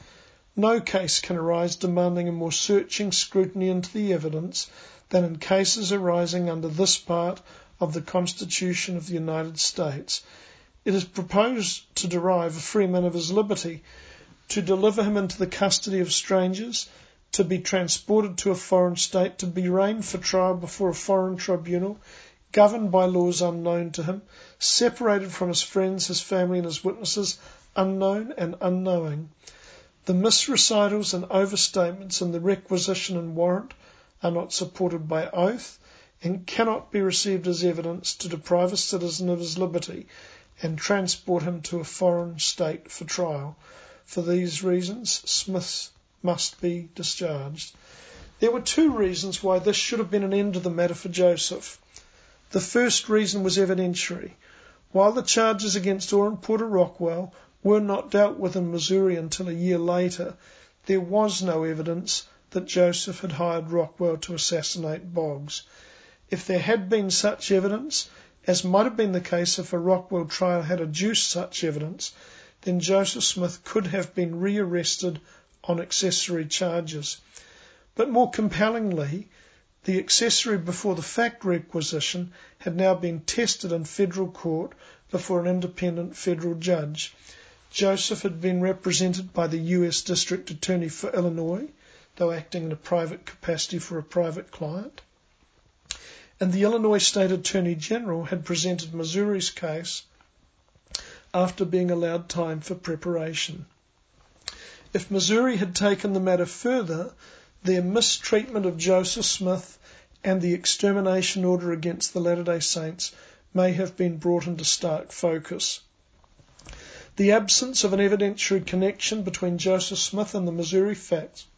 No case can arise demanding a more searching scrutiny into the evidence than in cases arising under this part of the Constitution of the United States. It is proposed to deprive a free man of his liberty, to deliver him into the custody of strangers, to be transported to a foreign state, to be arraigned for trial before a foreign tribunal, governed by laws unknown to him, separated from his friends, his family, and his witnesses, unknown and unknowing. The misrecitals and overstatements in the requisition and warrant are not supported by oath, and cannot be received as evidence to deprive a citizen of his liberty and transport him to a foreign state for trial. For these reasons, Smith must be discharged. There were two reasons why this should have been an end to the matter for Joseph. The first reason was evidentiary. While the charges against Orrin Porter Rockwell were not dealt with in Missouri until a year later, there was no evidence that Joseph had hired Rockwell to assassinate Boggs. If there had been such evidence, as might have been the case if a Rockwell trial had adduced such evidence, then Joseph Smith could have been rearrested on accessory charges. But more compellingly, the accessory before the fact requisition had now been tested in federal court before an independent federal judge. Joseph had been represented by the U S District Attorney for Illinois, though acting in a private capacity for a private client, and the Illinois State Attorney General had presented Missouri's case after being allowed time for preparation. If Missouri had taken the matter further, their mistreatment of Joseph Smith and the extermination order against the Latter-day Saints may have been brought into stark focus. The absence of an evidentiary connection between Joseph Smith and the Missouri facts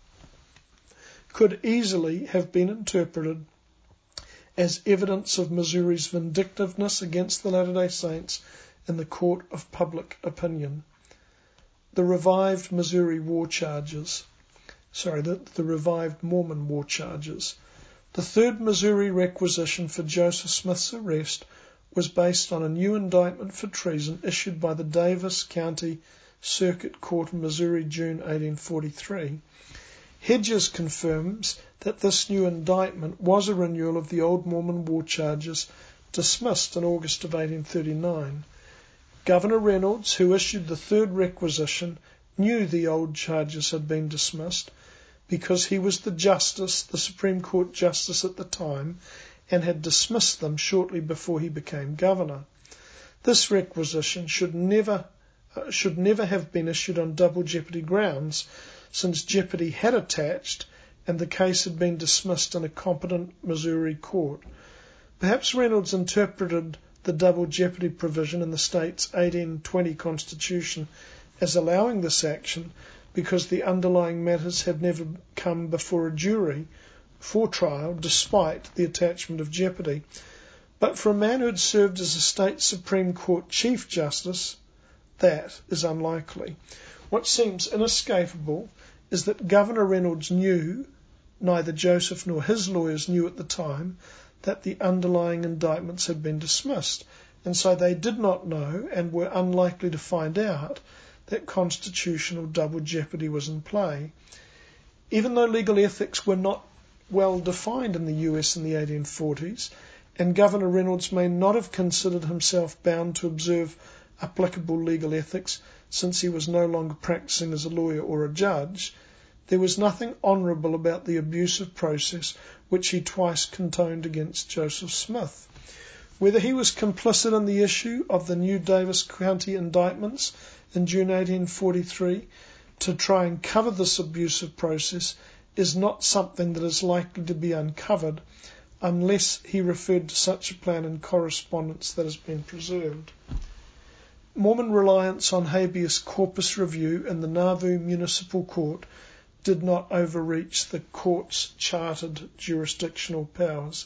could easily have been interpreted as evidence of Missouri's vindictiveness against the Latter-day Saints in the court of public opinion. The revived Missouri war charges, sorry, the, the revived Mormon war charges. The third Missouri requisition for Joseph Smith's arrest was based on a new indictment for treason issued by the Davis County Circuit Court in Missouri, June eighteen forty-three. Hedges confirms that this new indictment was a renewal of the old Mormon war charges dismissed in August of eighteen thirty-nine. Governor Reynolds, who issued the third requisition, knew the old charges had been dismissed because he was the justice, the Supreme Court justice at the time, and had dismissed them shortly before he became governor. This requisition should never uh, should never have been issued on double jeopardy grounds, since jeopardy had attached and the case had been dismissed in a competent Missouri court. Perhaps Reynolds interpreted the double jeopardy provision in the state's eighteen twenty Constitution as allowing this action because the underlying matters had never come before a jury for trial despite the attachment of jeopardy. But for a man who had served as a state Supreme Court Chief Justice, that is unlikely. What seems inescapable is that Governor Reynolds knew, neither Joseph nor his lawyers knew at the time, that the underlying indictments had been dismissed, and so they did not know and were unlikely to find out that constitutional double jeopardy was in play. Even though legal ethics were not well defined in the U S in the eighteen forties, and Governor Reynolds may not have considered himself bound to observe applicable legal ethics since he was no longer practicing as a lawyer or a judge, there was nothing honourable about the abusive process which he twice condoned against Joseph Smith. Whether he was complicit in the issue of the new Davis County indictments in June eighteen forty-three to try and cover this abusive process is not something that is likely to be uncovered unless he referred to such a plan in correspondence that has been preserved. Mormon reliance on habeas corpus review in the Nauvoo Municipal Court did not overreach the court's chartered jurisdictional powers.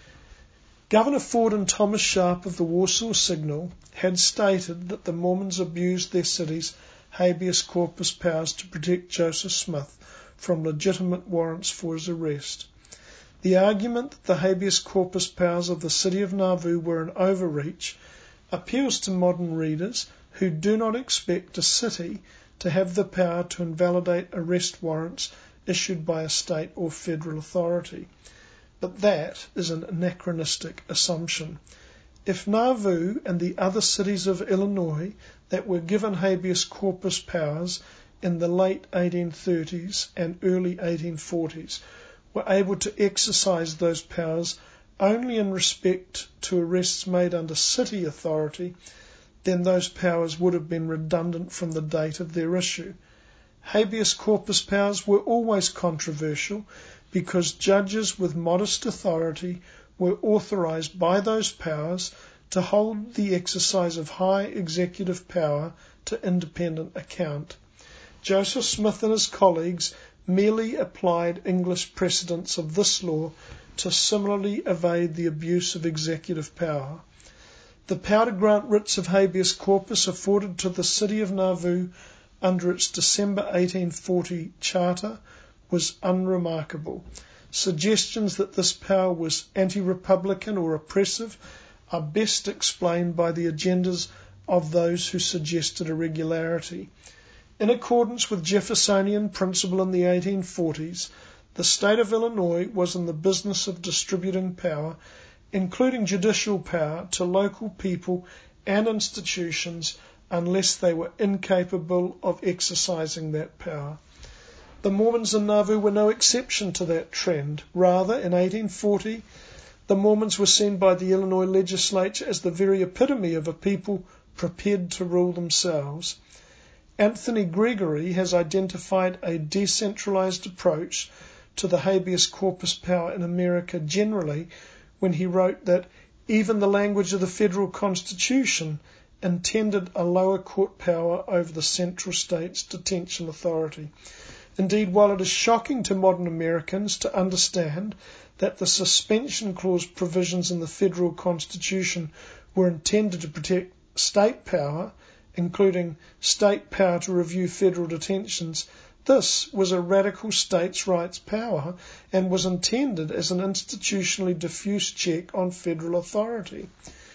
Governor Ford and Thomas Sharp of the Warsaw Signal had stated that the Mormons abused their city's habeas corpus powers to protect Joseph Smith from legitimate warrants for his arrest. The argument that the habeas corpus powers of the city of Nauvoo were an overreach appeals to modern readers who do not expect a city to have the power to invalidate arrest warrants issued by a state or federal authority. But that is an anachronistic assumption. If Nauvoo and the other cities of Illinois that were given habeas corpus powers in the late eighteen thirties and early eighteen forties were able to exercise those powers only in respect to arrests made under city authority, then those powers would have been redundant from the date of their issue. Habeas corpus powers were always controversial because judges with modest authority were authorized by those powers to hold the exercise of high executive power to independent account. Joseph Smith and his colleagues merely applied English precedents of this law to similarly evade the abuse of executive power. The power to grant writs of habeas corpus afforded to the city of Nauvoo under its December eighteen forty charter was unremarkable. Suggestions that this power was anti-republican or oppressive are best explained by the agendas of those who suggested irregularity. In accordance with Jeffersonian principle in the eighteen forties, the state of Illinois was in the business of distributing power, including judicial power, to local people and institutions unless they were incapable of exercising that power. The Mormons in Nauvoo were no exception to that trend. Rather, in eighteen forty, the Mormons were seen by the Illinois legislature as the very epitome of a people prepared to rule themselves. Anthony Gregory has identified a decentralized approach to the habeas corpus power in America generally when he wrote that even the language of the federal constitution intended a lower court power over the central state's detention authority. Indeed, while it is shocking to modern Americans to understand that the suspension clause provisions in the federal constitution were intended to protect state power, including state power to review federal detentions, this was a radical states' rights power and was intended as an institutionally diffuse check on federal authority.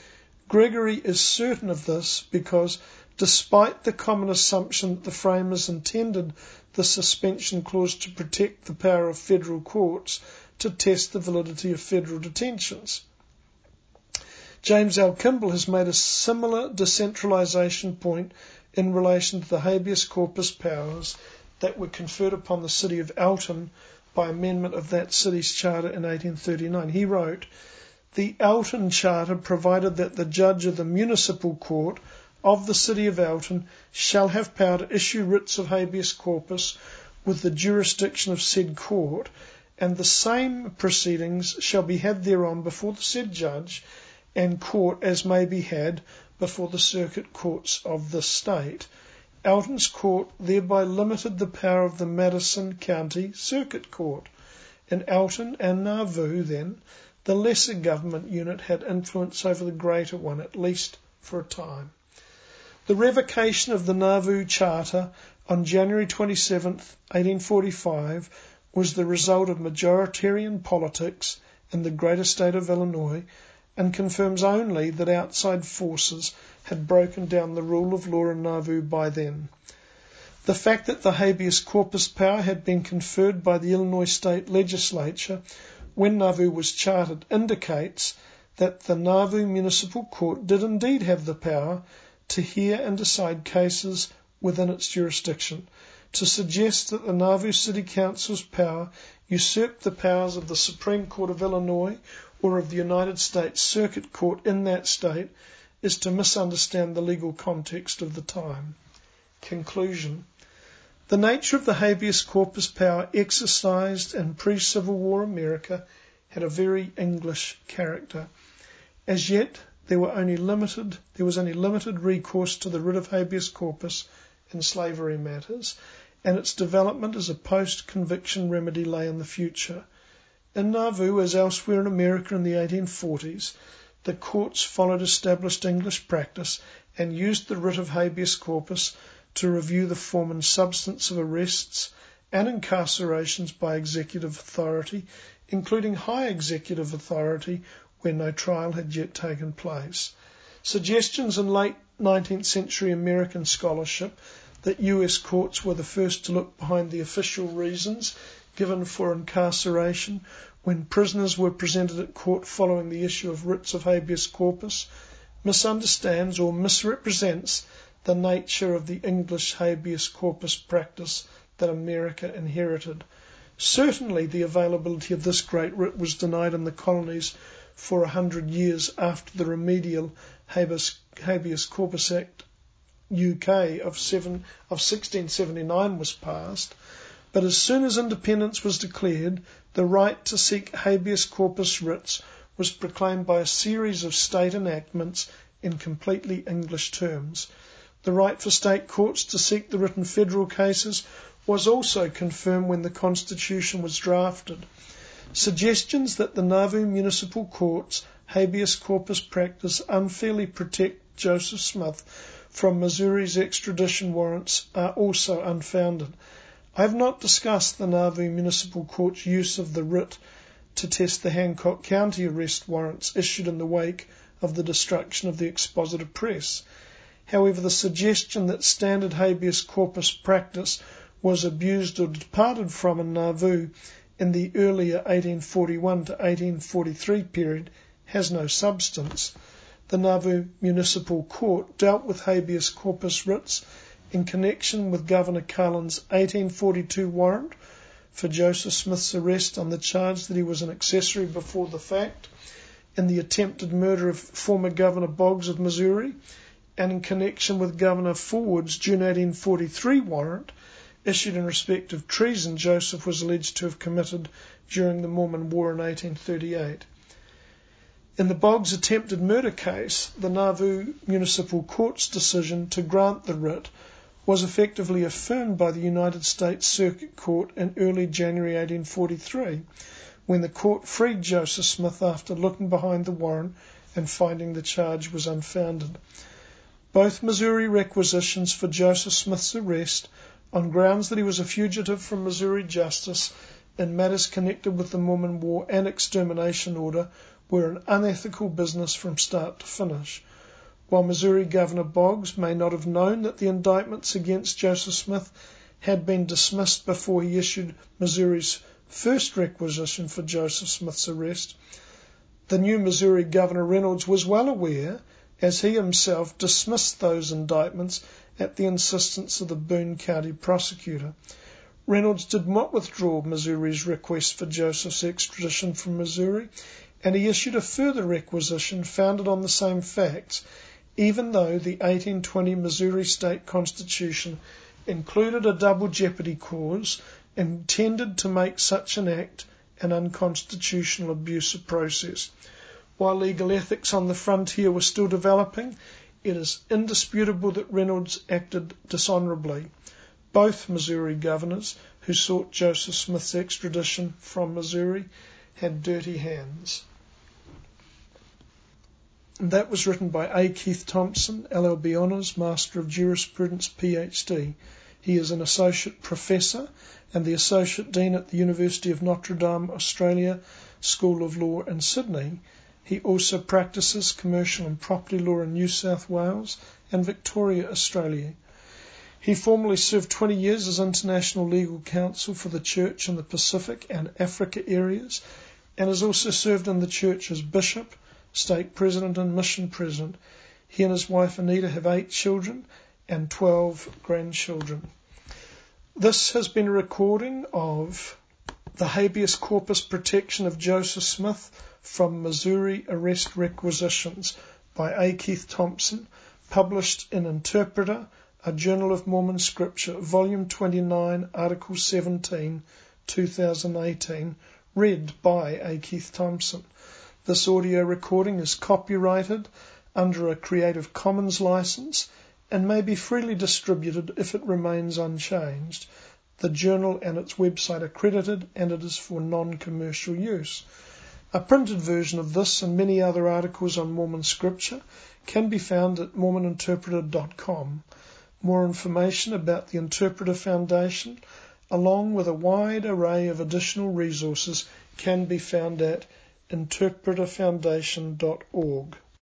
Gregory is certain of this because, despite the common assumption that the framers intended the suspension clause to protect the power of federal courts to test the validity of federal detentions, James L. Kimball has made a similar decentralization point in relation to the habeas corpus powers that were conferred upon the city of Alton by amendment of that city's charter in eighteen thirty-nine. He wrote, "The Alton Charter provided that the judge of the municipal court of the city of Alton shall have power to issue writs of habeas corpus with the jurisdiction of said court, and the same proceedings shall be had thereon before the said judge and court as may be had before the circuit courts of the state." Alton's court thereby limited the power of the Madison County Circuit Court. In Alton and Nauvoo, then, the lesser government unit had influence over the greater one, at least for a time. The revocation of the Nauvoo Charter on January twenty-seventh, eighteen forty-five, was the result of majoritarian politics in the greater state of Illinois and confirms only that outside forces had broken down the rule of law in Nauvoo by then. The fact that the habeas corpus power had been conferred by the Illinois state legislature when Nauvoo was chartered indicates that the Nauvoo Municipal Court did indeed have the power to hear and decide cases within its jurisdiction. To suggest that the Nauvoo City Council's power usurped the powers of the Supreme Court of Illinois or of the United States Circuit Court in that state is to misunderstand the legal context of the time. Conclusion. The nature of the habeas corpus power exercised in pre-Civil War America had a very English character. As yet, there were only limited, there was only limited recourse to the writ of habeas corpus in slavery matters, and its development as a post-conviction remedy lay in the future. In Nauvoo, as elsewhere in America in the eighteen forties, the courts followed established English practice and used the writ of habeas corpus to review the form and substance of arrests and incarcerations by executive authority, including high executive authority where no trial had yet taken place. Suggestions in late nineteenth century American scholarship that U S courts were the first to look behind the official reasons given for incarceration when prisoners were presented at court following the issue of writs of habeas corpus misunderstands or misrepresents the nature of the English habeas corpus practice that America inherited. Certainly the availability of this great writ was denied in the colonies for a hundred years after the remedial habeas, habeas corpus act U K of, seven, of sixteen seventy-nine was passed, but as soon as independence was declared, the right to seek habeas corpus writs was proclaimed by a series of state enactments in completely English terms. The right for state courts to seek the writ in federal cases was also confirmed when the Constitution was drafted. Suggestions that the Nauvoo Municipal Court's habeas corpus practice unfairly protect Joseph Smith from Missouri's extradition warrants are also unfounded. I have not discussed the Nauvoo Municipal Court's use of the writ to test the Hancock County arrest warrants issued in the wake of the destruction of the Expositor Press. However, the suggestion that standard habeas corpus practice was abused or departed from in Nauvoo in the earlier eighteen forty-one to eighteen forty-three period has no substance. The Nauvoo Municipal Court dealt with habeas corpus writs in connection with Governor Cullen's eighteen forty-two warrant for Joseph Smith's arrest on the charge that he was an accessory before the fact in the attempted murder of former Governor Boggs of Missouri, and in connection with Governor Forward's June eighteen forty-three warrant issued in respect of treason Joseph was alleged to have committed during the Mormon War in eighteen thirty-eight. In the Boggs attempted murder case, the Nauvoo Municipal Court's decision to grant the writ was effectively affirmed by the United States Circuit Court in early January eighteen forty-three, when the court freed Joseph Smith after looking behind the warrant and finding the charge was unfounded. Both Missouri requisitions for Joseph Smith's arrest on grounds that he was a fugitive from Missouri justice in matters connected with the Mormon War and extermination order were an unethical business from start to finish. While Missouri Governor Boggs may not have known that the indictments against Joseph Smith had been dismissed before he issued Missouri's first requisition for Joseph Smith's arrest, the new Missouri Governor Reynolds was well aware, as he himself dismissed those indictments at the insistence of the Boone County prosecutor. Reynolds did not withdraw Missouri's request for Joseph's extradition from Missouri, and he issued a further requisition founded on the same facts, even though the eighteen twenty Missouri State Constitution included a double jeopardy clause intended to make such an act an unconstitutional abuse of process. While legal ethics on the frontier were still developing, it is indisputable that Reynolds acted dishonorably. Both Missouri governors who sought Joseph Smith's extradition from Missouri had dirty hands. And that was written by A. Keith Thompson, L L B Honours, Master of Jurisprudence, P H D. He is an Associate Professor and the Associate Dean at the University of Notre Dame, Australia, School of Law in Sydney. He also practices commercial and property law in New South Wales and Victoria, Australia. He formerly served twenty years as International Legal Counsel for the Church in the Pacific and Africa areas, and has also served in the Church as Bishop, Stake President and Mission President. He and his wife Anita have eight children and twelve grandchildren. This has been a recording of the habeas corpus protection of Joseph Smith from Missouri Arrest Requisitions by A. Keith Thompson, published in Interpreter, a Journal of Mormon Scripture, Volume twenty-nine, Article seventeen, two thousand eighteen, read by A. Keith Thompson. This audio recording is copyrighted under a Creative Commons license and may be freely distributed if it remains unchanged. The journal and its website are credited, and it is for non-commercial use. A printed version of this and many other articles on Mormon Scripture can be found at mormon interpreter dot com. More information about the Interpreter Foundation, along with a wide array of additional resources, can be found at interpreter foundation dot org.